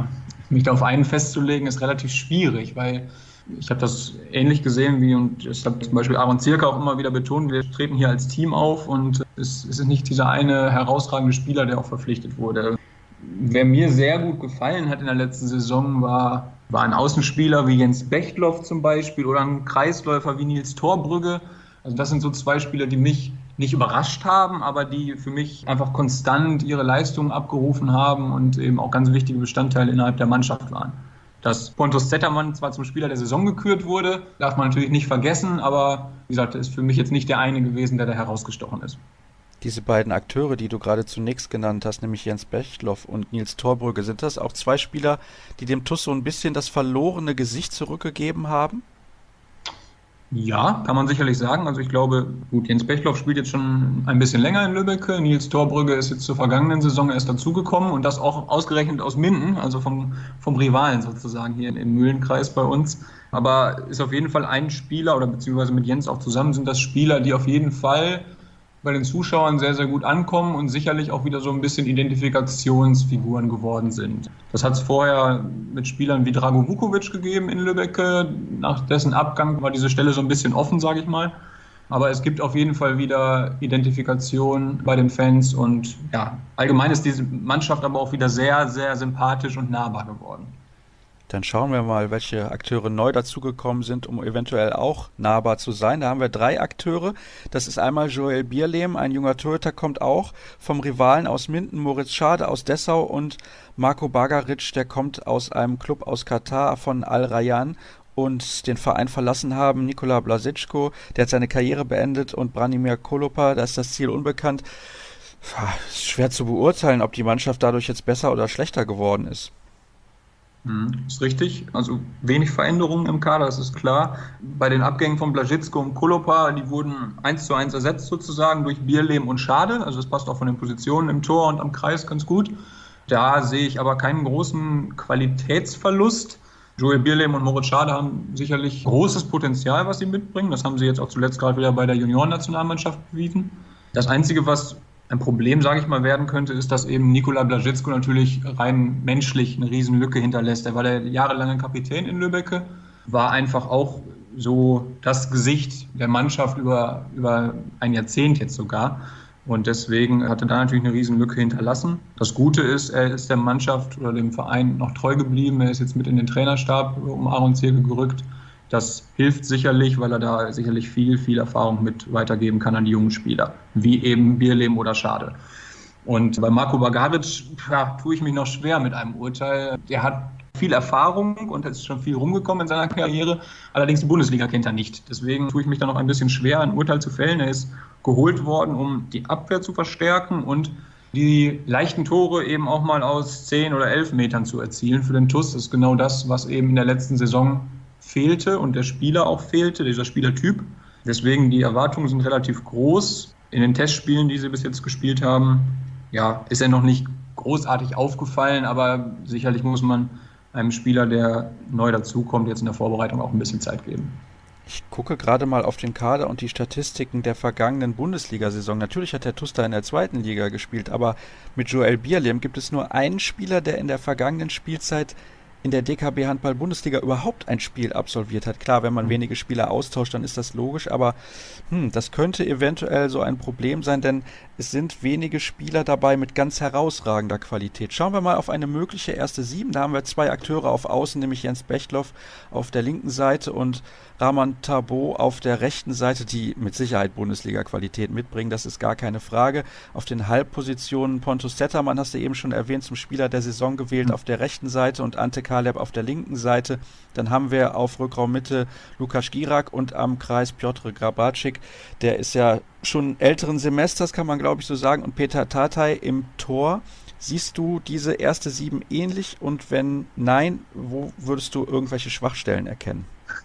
Mich da auf einen festzulegen, ist relativ schwierig, weil ich habe das ähnlich gesehen, wie und das hat zum Beispiel Aaron Zierke auch immer wieder betont, wir treten hier als Team auf und es, es ist nicht dieser eine herausragende Spieler, der auch verpflichtet wurde. Wer mir sehr gut gefallen hat in der letzten Saison, war, war ein Außenspieler wie Jens Bechtloff zum Beispiel oder ein Kreisläufer wie Nils Torbrügge. Also das sind so zwei Spieler, die mich nicht überrascht haben, aber die für mich einfach konstant ihre Leistungen abgerufen haben und eben auch ganz wichtige Bestandteile innerhalb der Mannschaft waren. Dass Pontus Zettermann zwar zum Spieler der Saison gekürt wurde, darf man natürlich nicht vergessen, aber wie gesagt, ist für mich jetzt nicht der eine gewesen, der da herausgestochen ist. Diese beiden Akteure, die du gerade zunächst genannt hast, nämlich Jens Bechtloff und Nils Torbrügge, sind das auch zwei Spieler, die dem T U S so ein bisschen das verlorene Gesicht zurückgegeben haben? Ja, kann man sicherlich sagen. Also ich glaube, gut, Jens Bechtloff spielt jetzt schon ein bisschen länger in Lübeck. Nils Torbrügge ist jetzt zur vergangenen Saison erst dazugekommen und das auch ausgerechnet aus Minden, also vom, vom Rivalen sozusagen hier im Mühlenkreis bei uns. Aber ist auf jeden Fall ein Spieler oder beziehungsweise mit Jens auch zusammen sind das Spieler, die auf jeden Fall bei den Zuschauern sehr, sehr gut ankommen und sicherlich auch wieder so ein bisschen Identifikationsfiguren geworden sind. Das hat es vorher mit Spielern wie Drago Vukovic gegeben in Lübeck. Nach dessen Abgang war diese Stelle so ein bisschen offen, sage ich mal. Aber es gibt auf jeden Fall wieder Identifikation bei den Fans und ja, allgemein ist diese Mannschaft aber auch wieder sehr, sehr sympathisch und nahbar geworden. Dann schauen wir mal, welche Akteure neu dazugekommen sind, um eventuell auch nahbar zu sein. Da haben wir drei Akteure. Das ist einmal Joel Bierlehm, ein junger Torhüter, kommt auch vom Rivalen aus Minden, Moritz Schade aus Dessau und Marco Bagaric, der kommt aus einem Club aus Katar von Al Rayyan und den Verein verlassen haben. Nikola Blasitschko, der hat seine Karriere beendet und Branimir Kolopa, da ist das Ziel unbekannt. Ist schwer zu beurteilen, ob die Mannschaft dadurch jetzt besser oder schlechter geworden ist. Ist richtig, also wenig Veränderungen im Kader, das ist klar. Bei den Abgängen von Blasitschko und Kolopa, die wurden eins zu eins ersetzt sozusagen durch Bierlehm und Schade, also das passt auch von den Positionen im Tor und am Kreis ganz gut. Da sehe ich aber keinen großen Qualitätsverlust. Joel Bierlehm und Moritz Schade haben sicherlich großes Potenzial, was sie mitbringen. Das haben sie jetzt auch zuletzt gerade wieder bei der Juniorennationalmannschaft bewiesen. Das Einzige, was ein Problem, sage ich mal, werden könnte, ist, dass eben Nikola Blasitschko natürlich rein menschlich eine Riesenlücke hinterlässt. Er war der jahrelange Kapitän in Lübeck, war einfach auch so das Gesicht der Mannschaft über, über ein Jahrzehnt jetzt sogar. Und deswegen hat er da natürlich eine Riesenlücke hinterlassen. Das Gute ist, er ist der Mannschaft oder dem Verein noch treu geblieben. Er ist jetzt mit in den Trainerstab um Aaron Zierke gerückt. Das hilft sicherlich, weil er da sicherlich viel, viel Erfahrung mit weitergeben kann an die jungen Spieler, wie eben Bierlehm oder Schade. Und bei Marco Bagaric ja, tue ich mich noch schwer mit einem Urteil. Der hat viel Erfahrung und ist schon viel rumgekommen in seiner Karriere, allerdings die Bundesliga kennt er nicht. Deswegen tue ich mich da noch ein bisschen schwer, ein Urteil zu fällen. Er ist geholt worden, um die Abwehr zu verstärken und die leichten Tore eben auch mal aus zehn oder elf Metern zu erzielen für den T U S. Das ist genau das, was eben in der letzten Saison fehlte und der Spieler auch fehlte, dieser Spielertyp. Deswegen die Erwartungen sind relativ groß. In den Testspielen, die sie bis jetzt gespielt haben, ja, ist er noch nicht großartig aufgefallen, aber sicherlich muss man einem Spieler, der neu dazukommt, jetzt in der Vorbereitung auch ein bisschen Zeit geben. Ich gucke gerade mal auf den Kader und die Statistiken der vergangenen Bundesliga-Saison. Natürlich hat der T U S da in der zweiten Liga gespielt, aber mit Joel Bierlehm gibt es nur einen Spieler, der in der vergangenen Spielzeit in der D K B Handball-Bundesliga überhaupt ein Spiel absolviert hat. Klar, wenn man wenige Spieler austauscht, dann ist das logisch, aber hm, das könnte eventuell so ein Problem sein, denn es sind wenige Spieler dabei mit ganz herausragender Qualität. Schauen wir mal auf eine mögliche erste Sieben. Da haben wir zwei Akteure auf Außen, nämlich Jens Bechtloff auf der linken Seite und Raman Tarbot auf der rechten Seite, die mit Sicherheit Bundesliga-Qualität mitbringen, das ist gar keine Frage. Auf den Halbpositionen Pontus Zettermann, hast du eben schon erwähnt, zum Spieler der Saison gewählt, mhm. auf der rechten Seite und Ante Kaleb auf der linken Seite. Dann haben wir auf Rückraummitte Lukas Girak und am Kreis Piotr Grabarczyk. Der ist ja schon älteren Semesters, kann man glaube ich so sagen, und Peter Tatai im Tor. Siehst du diese erste Sieben ähnlich und wenn nein, wo würdest du irgendwelche Schwachstellen erkennen?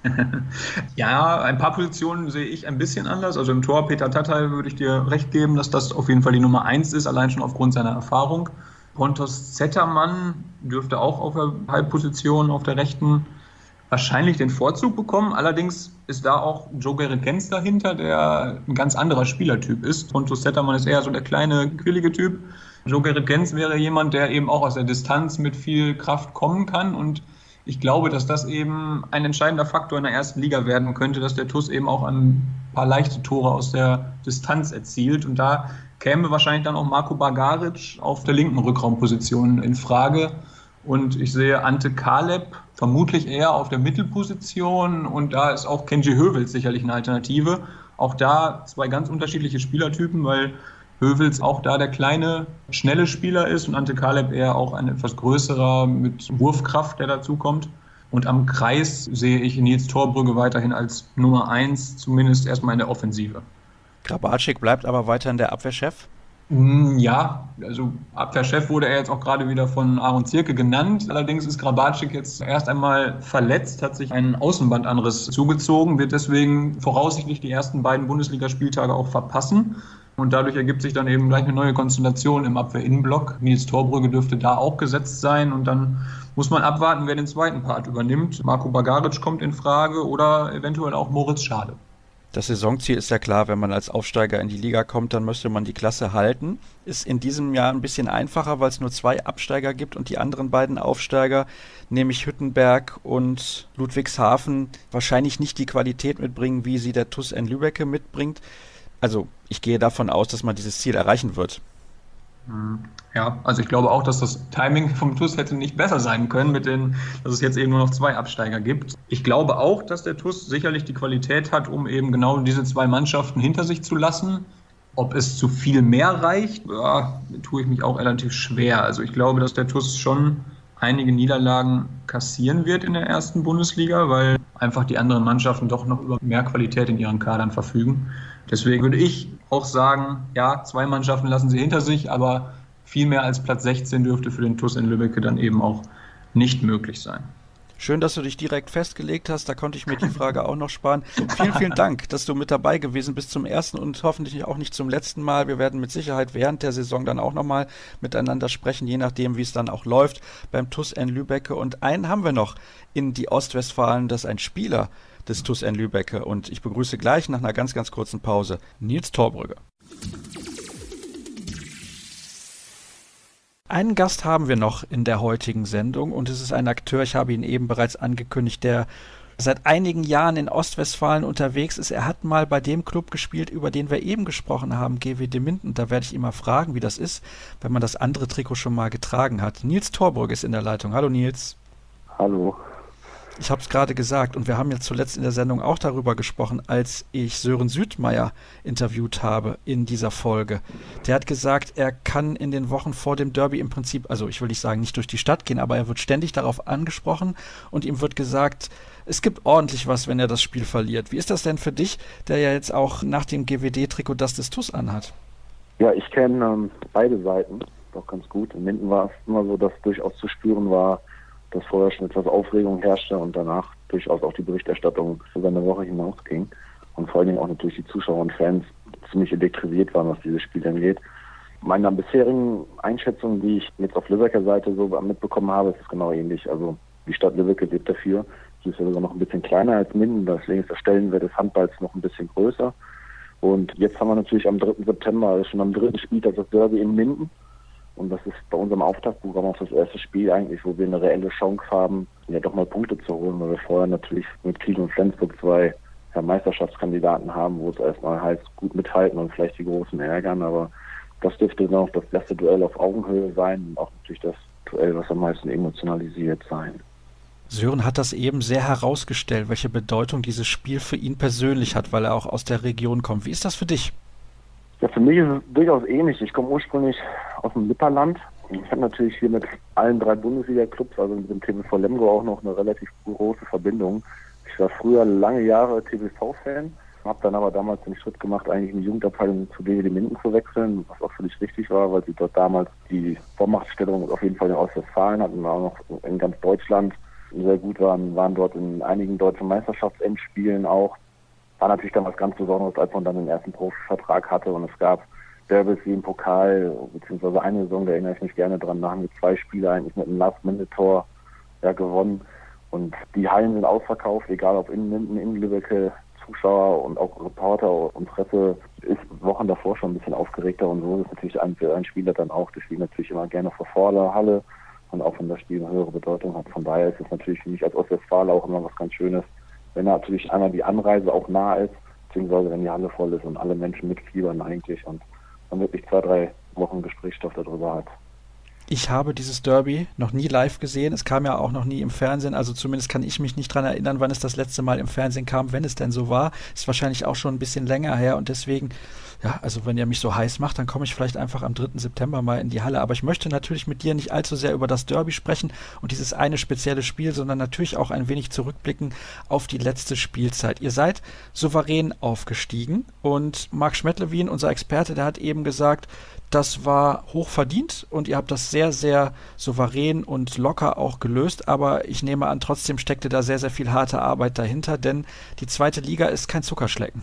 Ja, ein paar Positionen sehe ich ein bisschen anders. Also im Tor Peter Tatai würde ich dir recht geben, dass das auf jeden Fall die Nummer eins ist, allein schon aufgrund seiner Erfahrung. Pontus Zettermann dürfte auch auf der Halbposition auf der rechten wahrscheinlich den Vorzug bekommen. Allerdings ist da auch Joe Gerrit-Gens dahinter, der ein ganz anderer Spielertyp ist. Pontus Zettermann ist eher so der kleine, quirlige Typ. Joe Gerrit Gens wäre jemand, der eben auch aus der Distanz mit viel Kraft kommen kann und ich glaube, dass das eben ein entscheidender Faktor in der ersten Liga werden könnte, dass der T U S eben auch ein paar leichte Tore aus der Distanz erzielt. Und da käme wahrscheinlich dann auch Marko Bagaric auf der linken Rückraumposition in Frage. Und ich sehe Ante Kaleb vermutlich eher auf der Mittelposition. Und da ist auch Kenji Höweldts sicherlich eine Alternative. Auch da zwei ganz unterschiedliche Spielertypen, weil Höweldts auch da der kleine, schnelle Spieler ist und Ante Kaleb eher auch ein etwas größerer mit Wurfkraft, der dazu kommt. Und am Kreis sehe ich Nils Torbrügge weiterhin als Nummer eins, zumindest erstmal in der Offensive. Grabarczyk bleibt aber weiterhin der Abwehrchef? Ja, also Abwehrchef wurde er jetzt auch gerade wieder von Aaron Zierke genannt. Allerdings ist Grabarczyk jetzt erst einmal verletzt, hat sich einen Außenbandanriss zugezogen, wird deswegen voraussichtlich die ersten beiden Bundesligaspieltage auch verpassen. Und dadurch ergibt sich dann eben gleich eine neue Konstellation im Abwehr-Innenblock. Nils Torbrügge dürfte da auch gesetzt sein. Und dann muss man abwarten, wer den zweiten Part übernimmt. Marko Bagaric kommt in Frage oder eventuell auch Moritz Schade. Das Saisonziel ist ja klar, wenn man als Aufsteiger in die Liga kommt, dann müsste man die Klasse halten. Ist in diesem Jahr ein bisschen einfacher, weil es nur zwei Absteiger gibt und die anderen beiden Aufsteiger, nämlich Hüttenberg und Ludwigshafen, wahrscheinlich nicht die Qualität mitbringen, wie sie der T U S in Lübbecke mitbringt. Also ich gehe davon aus, dass man dieses Ziel erreichen wird. Ja, also ich glaube auch, dass das Timing vom T U S hätte nicht besser sein können, mit den, dass es jetzt eben nur noch zwei Absteiger gibt. Ich glaube auch, dass der T U S sicherlich die Qualität hat, um eben genau diese zwei Mannschaften hinter sich zu lassen. Ob es zu viel mehr reicht, ja, tue ich mich auch relativ schwer. Also ich glaube, dass der T U S schon einige Niederlagen kassieren wird in der ersten Bundesliga, weil einfach die anderen Mannschaften doch noch über mehr Qualität in ihren Kadern verfügen. Deswegen würde ich auch sagen, ja, zwei Mannschaften lassen sie hinter sich, aber viel mehr als Platz sechzehn dürfte für den T U S in Lübbecke dann eben auch nicht möglich sein. Schön, dass du dich direkt festgelegt hast, da konnte ich mir die Frage auch noch sparen. Vielen, vielen Dank, dass du mit dabei gewesen bist zum ersten und hoffentlich auch nicht zum letzten Mal. Wir werden mit Sicherheit während der Saison dann auch nochmal miteinander sprechen, je nachdem, wie es dann auch läuft beim T U S in Lübbecke. Und einen haben wir noch in die Ostwestfalen, das ist ein Spieler des T U S in Lübbecke. Und ich begrüße gleich nach einer ganz, ganz kurzen Pause Nils Torbrügge. Einen Gast haben wir noch in der heutigen Sendung und es ist ein Akteur, ich habe ihn eben bereits angekündigt, der seit einigen Jahren in Ostwestfalen unterwegs ist. Er hat mal bei dem Club gespielt, über den wir eben gesprochen haben, G W de Minden. Da werde ich ihn mal fragen, wie das ist, wenn man das andere Trikot schon mal getragen hat. Nils Torbrügge ist in der Leitung. Hallo Nils. Hallo. Ich habe es gerade gesagt und wir haben ja zuletzt in der Sendung auch darüber gesprochen, als ich Sören Südmeier interviewt habe in dieser Folge. Der hat gesagt, er kann in den Wochen vor dem Derby im Prinzip, also ich will nicht sagen, nicht durch die Stadt gehen, aber er wird ständig darauf angesprochen und ihm wird gesagt, es gibt ordentlich was, wenn er das Spiel verliert. Wie ist das denn für dich, der ja jetzt auch nach dem G W D-Trikot das des T U S anhat? Ja, ich kenne ähm, beide Seiten doch ganz gut. In Minden war es immer so, dass durchaus zu spüren war, dass vorher schon etwas Aufregung herrschte und danach durchaus auch die Berichterstattung über eine Woche hinausging und vor allen Dingen auch natürlich die Zuschauer und Fans ziemlich elektrisiert waren, was dieses Spiel angeht. Meiner bisherigen Einschätzung, die ich jetzt auf Lübecker Seite so mitbekommen habe, ist es genau ähnlich. Also die Stadt Lübbecke lebt dafür. Sie ist ja sogar noch ein bisschen kleiner als Minden, deswegen ist der Stellenwert des Handballs noch ein bisschen größer. Und jetzt haben wir natürlich am dritten September, also schon am dritten Spieltag das Derby in Minden. Und das ist bei unserem Auftaktprogramm auch das erste Spiel eigentlich, wo wir eine reelle Chance haben, ja doch mal Punkte zu holen, weil wir vorher natürlich mit Kiel und Flensburg zwei ja, Meisterschaftskandidaten haben, wo es erstmal heißt, gut mithalten und vielleicht die Großen ärgern, aber das dürfte dann auch das erste Duell auf Augenhöhe sein und auch natürlich das Duell, was am meisten emotionalisiert sein. Sören hat das eben sehr herausgestellt, welche Bedeutung dieses Spiel für ihn persönlich hat, weil er auch aus der Region kommt. Wie ist das für dich? Ja, für mich ist es durchaus ähnlich. Ich komme ursprünglich aus dem Lipperland. Ich habe natürlich hier mit allen drei Bundesliga-Clubs, also mit dem T V V Lemgo auch noch eine relativ große Verbindung. Ich war früher lange Jahre T V V-Fan, habe dann aber damals den Schritt gemacht, eigentlich in die Jugendabteilung zu G W de Minden zu wechseln, was auch völlig richtig war, weil sie dort damals die Vormachtstellung auf jeden Fall in Ostwestfalen hatten und auch noch in ganz Deutschland sehr gut waren, waren dort in einigen deutschen Meisterschaftsendspielen auch. War natürlich dann was ganz Besonderes, als man dann den ersten Profivertrag hatte und es gab Derbys wie im Pokal, beziehungsweise eine Saison, da erinnere ich mich gerne dran, da haben wir zwei Spiele eigentlich mit einem Last-Minute-Tor ja, gewonnen und die Hallen sind ausverkauft, egal ob in Minden, in Lübbecke, Zuschauer und auch Reporter und Presse ist Wochen davor schon ein bisschen aufgeregter und so ist natürlich ein, ein Spieler dann auch. Der spielt natürlich immer gerne vor voller Halle und auch wenn das Spiel eine höhere Bedeutung hat. Von daher ist es natürlich für mich als Ostwestfaler auch immer was ganz Schönes, wenn natürlich einmal die Anreise auch nah ist, beziehungsweise wenn die Halle voll ist und alle Menschen mitfiebern eigentlich und man wirklich zwei, drei Wochen Gesprächsstoff darüber hat. Ich habe dieses Derby noch nie live gesehen. Es kam ja auch noch nie im Fernsehen. Also zumindest kann ich mich nicht dran erinnern, wann es das letzte Mal im Fernsehen kam, wenn es denn so war. Ist wahrscheinlich auch schon ein bisschen länger her. Und deswegen, ja, also wenn ihr mich so heiß macht, dann komme ich vielleicht einfach am dritten September mal in die Halle. Aber ich möchte natürlich mit dir nicht allzu sehr über das Derby sprechen und dieses eine spezielle Spiel, sondern natürlich auch ein wenig zurückblicken auf die letzte Spielzeit. Ihr seid souverän aufgestiegen und Marc Schmettlewien, unser Experte, der hat eben gesagt, das war hoch verdient und ihr habt das sehr, sehr souverän und locker auch gelöst, aber ich nehme an, trotzdem steckte da sehr, sehr viel harte Arbeit dahinter, denn die zweite Liga ist kein Zuckerschlecken.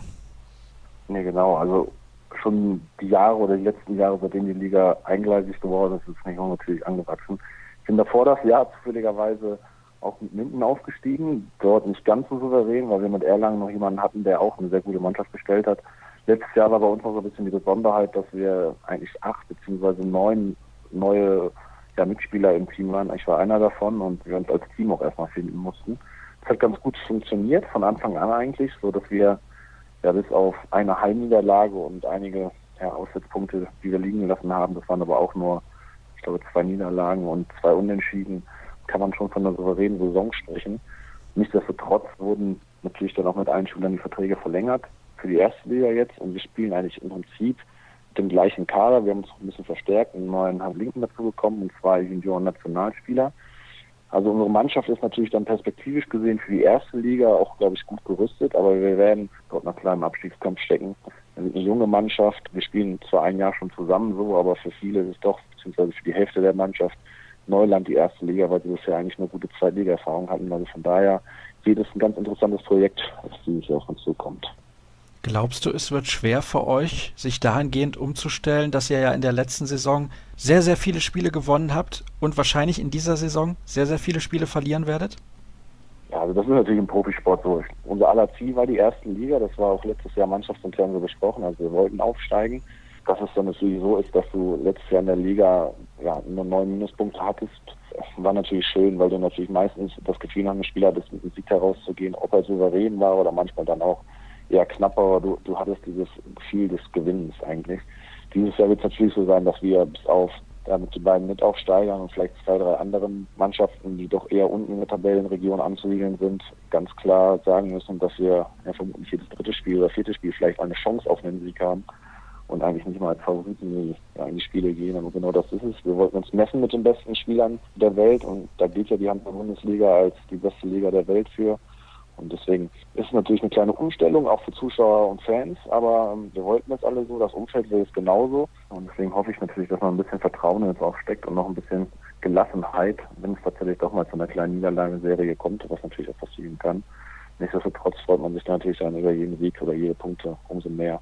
Nee, genau, also schon die Jahre oder die letzten Jahre, seitdem die Liga eingleisig geworden ist, ist es nicht natürlich angewachsen. Ich bin davor das Jahr zufälligerweise auch mit Minden aufgestiegen, dort nicht ganz so souverän, weil wir mit Erlangen noch jemanden hatten, der auch eine sehr gute Mannschaft gestellt hat. Letztes Jahr war bei uns noch so ein bisschen die Besonderheit, dass wir eigentlich acht beziehungsweise neun neue ja, Mitspieler im Team waren. Ich war einer davon und wir uns als Team auch erstmal finden mussten. Es hat ganz gut funktioniert, von Anfang an eigentlich, so dass wir ja bis auf eine Heimniederlage und einige ja, Auswärtspunkte, die wir liegen gelassen haben, das waren aber auch nur, ich glaube, zwei Niederlagen und zwei Unentschieden, kann man schon von einer souveränen Saison sprechen. Nichtsdestotrotz wurden natürlich dann auch mit allen Spielern die Verträge verlängert für die erste Liga jetzt und wir spielen eigentlich im Prinzip mit dem gleichen Kader. Wir haben uns ein bisschen verstärkt, einen neuen Linken dazu bekommen und zwei Junioren-Nationalspieler. Also unsere Mannschaft ist natürlich dann perspektivisch gesehen für die erste Liga auch, glaube ich, gut gerüstet, aber wir werden dort nach kleinem Abstiegskampf stecken. Wir sind eine junge Mannschaft, wir spielen zwar ein Jahr schon zusammen so, aber für viele ist es doch, beziehungsweise für die Hälfte der Mannschaft, Neuland die erste Liga, weil sie bisher eigentlich eine gute Zweitliga-Erfahrung hatten. Also von daher wird es ein ganz interessantes Projekt, das dieses Jahr auf uns zukommt. Glaubst du, es wird schwer für euch, sich dahingehend umzustellen, dass ihr ja in der letzten Saison sehr, sehr viele Spiele gewonnen habt und wahrscheinlich in dieser Saison sehr, sehr viele Spiele verlieren werdet? Ja, also das ist natürlich im Profisport so. Unser aller Ziel war die erste Liga, das war auch letztes Jahr mannschaftsintern so besprochen, also wir wollten aufsteigen. Dass es dann natürlich so ist, dass du letztes Jahr in der Liga ja, nur neun Minuspunkte hattest, war natürlich schön, weil du natürlich meistens das Gefühl nach einem Spieler hattest, mit dem Sieg herauszugehen, ob er souverän war oder manchmal dann auch eher knapper, aber du, du hattest dieses Gefühl des Gewinnens eigentlich. Dieses Jahr wird es natürlich so sein, dass wir bis auf ja, mit den beiden Mitaufsteigern und vielleicht zwei, drei anderen Mannschaften, die doch eher unten in der Tabellenregion anzusiedeln sind, ganz klar sagen müssen, dass wir ja, vermutlich jedes dritte Spiel oder vierte Spiel vielleicht mal eine Chance auf einen Sieg haben und eigentlich nicht mal als Favoriten in die, ja, in die Spiele gehen. Aber genau das ist es. Wir wollten uns messen mit den besten Spielern der Welt und da gilt ja die Handball-Bundesliga als die beste Liga der Welt für. Und deswegen ist es natürlich eine kleine Umstellung, auch für Zuschauer und Fans, aber ähm, wir wollten das alle so, das Umfeld will es genauso. Und deswegen hoffe ich natürlich, dass man ein bisschen Vertrauen jetzt auch steckt und noch ein bisschen Gelassenheit, wenn es tatsächlich doch mal zu einer kleinen Niederlagenserie kommt, was natürlich auch passieren kann. Nichtsdestotrotz freut man sich natürlich dann über jeden Sieg oder jede Punkte umso mehr.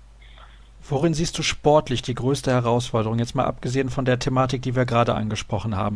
Worin siehst du sportlich die größte Herausforderung, jetzt mal abgesehen von der Thematik, die wir gerade angesprochen haben?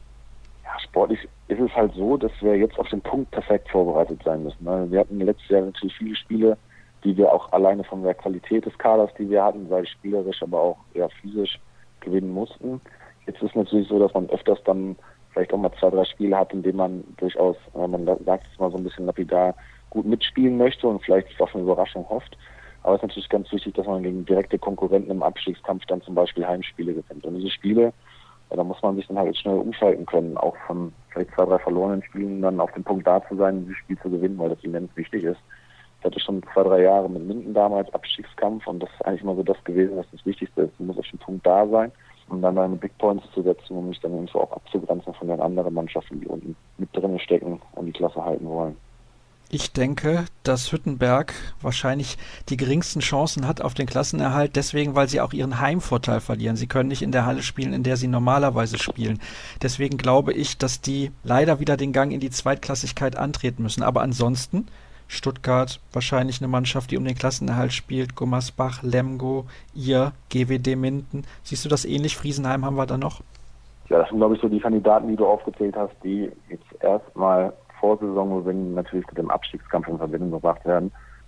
Ja, sportlich ist es halt so, dass wir jetzt auf den Punkt perfekt vorbereitet sein müssen. Wir hatten letztes Jahr natürlich viele Spiele, die wir auch alleine von der Qualität des Kaders, die wir hatten, sei es spielerisch, aber auch eher physisch gewinnen mussten. Jetzt ist es natürlich so, dass man öfters dann vielleicht auch mal zwei, drei Spiele hat, in denen man durchaus, man sagt es mal so ein bisschen lapidar, gut mitspielen möchte und vielleicht auf eine Überraschung hofft. Aber es ist natürlich ganz wichtig, dass man gegen direkte Konkurrenten im Abstiegskampf dann zum Beispiel Heimspiele gewinnt. Und diese Spiele, ja, da muss man sich dann halt schnell umschalten können, auch von vielleicht zwei, drei verlorenen Spielen dann auf dem Punkt da zu sein, dieses Spiel zu gewinnen, weil das immens wichtig ist. Ich hatte schon zwei, drei Jahre mit Minden damals Abstiegskampf und das ist eigentlich immer so das gewesen, was das Wichtigste ist. Du musst auf dem Punkt da sein, um dann deine Big Points zu setzen, um mich dann irgendwo auch abzugrenzen von den anderen Mannschaften, die unten mit drin stecken und die Klasse halten wollen. Ich denke, dass Hüttenberg wahrscheinlich die geringsten Chancen hat auf den Klassenerhalt, deswegen, weil sie auch ihren Heimvorteil verlieren. Sie können nicht in der Halle spielen, in der sie normalerweise spielen. Deswegen glaube ich, dass die leider wieder den Gang in die Zweitklassigkeit antreten müssen. Aber ansonsten, Stuttgart wahrscheinlich eine Mannschaft, die um den Klassenerhalt spielt, Gummersbach, Lemgo, ihr, G W D Minden. Siehst du das ähnlich? Friesenheim haben wir da noch? Ja, das sind, glaube ich, so die Kandidaten, die du aufgezählt hast, die jetzt erstmal Vorsaison, wenn natürlich mit dem Abstiegskampf in Verbindung gebracht werden.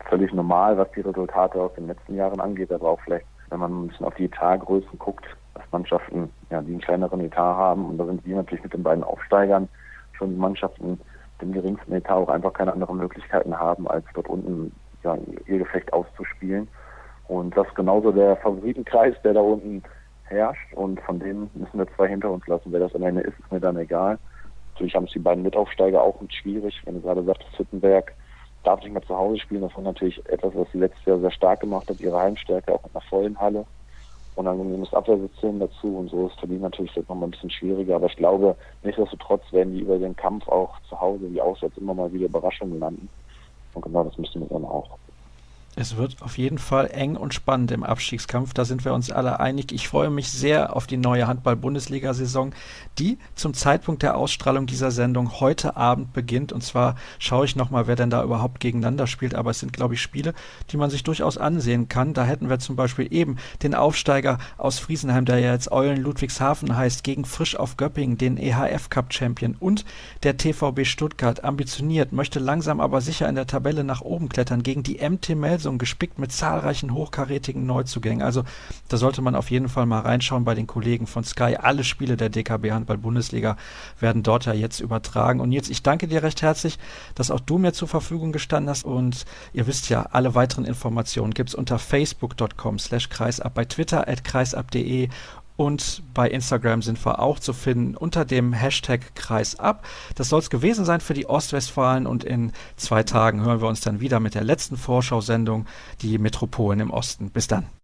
völlig normal, was die Resultate aus den letzten Jahren angeht, aber auch vielleicht, wenn man ein bisschen auf die Etatgrößen guckt, dass Mannschaften, ja, die einen kleineren Etat haben, und da sind wir natürlich mit den beiden Aufsteigern schon die Mannschaften mit dem geringsten Etat auch einfach keine anderen Möglichkeiten haben, als dort unten ja, ihr Gefecht auszuspielen. Und das ist genauso der Favoritenkreis, der da unten herrscht, und von denen müssen wir zwei hinter uns lassen. Wer das am Ende ist, ist mir dann egal. Natürlich haben es die beiden Mitaufsteiger auch nicht schwierig. Wenn du gerade sagtest, Hüttenberg darf nicht mehr zu Hause spielen, das war natürlich etwas, was sie letztes Jahr sehr stark gemacht hat, ihre Heimstärke auch mit einer vollen Halle. Unangenehmes Abwehrsystem dazu, und so ist für die natürlich jetzt nochmal ein bisschen schwieriger. Aber ich glaube, nichtsdestotrotz werden die über den Kampf auch zu Hause wie auswärts immer mal wieder Überraschungen landen. Und genau das müssen wir dann auch. Es wird auf jeden Fall eng und spannend im Abstiegskampf, da sind wir uns alle einig. Ich freue mich sehr auf die neue Handball-Bundesliga-Saison, die zum Zeitpunkt der Ausstrahlung dieser Sendung heute Abend beginnt. Und zwar schaue ich nochmal, wer denn da überhaupt gegeneinander spielt. Aber es sind, glaube ich, Spiele, die man sich durchaus ansehen kann. Da hätten wir zum Beispiel eben den Aufsteiger aus Friesenheim, der ja jetzt Eulen Ludwigshafen heißt, gegen Frisch auf Göppingen, den E H F-Cup-Champion. Und der T V B Stuttgart, ambitioniert, möchte langsam aber sicher in der Tabelle nach oben klettern, gegen die M T Melsung, gespickt mit zahlreichen hochkarätigen Neuzugängen. Also da sollte man auf jeden Fall mal reinschauen bei den Kollegen von Sky. Alle Spiele der D K B Handball-Bundesliga werden dort ja jetzt übertragen. Und Nils, ich danke dir recht herzlich, dass auch du mir zur Verfügung gestanden hast. Und ihr wisst ja, alle weiteren Informationen gibt es unter facebook punkt com slash kreisab, bei Twitter at kreisab punkt de, und bei Instagram sind wir auch zu finden unter dem Hashtag Kreisab. Das soll es gewesen sein für die Ostwestfalen, und in zwei Tagen hören wir uns dann wieder mit der letzten Vorschau-Sendung, die Metropolen im Osten. Bis dann.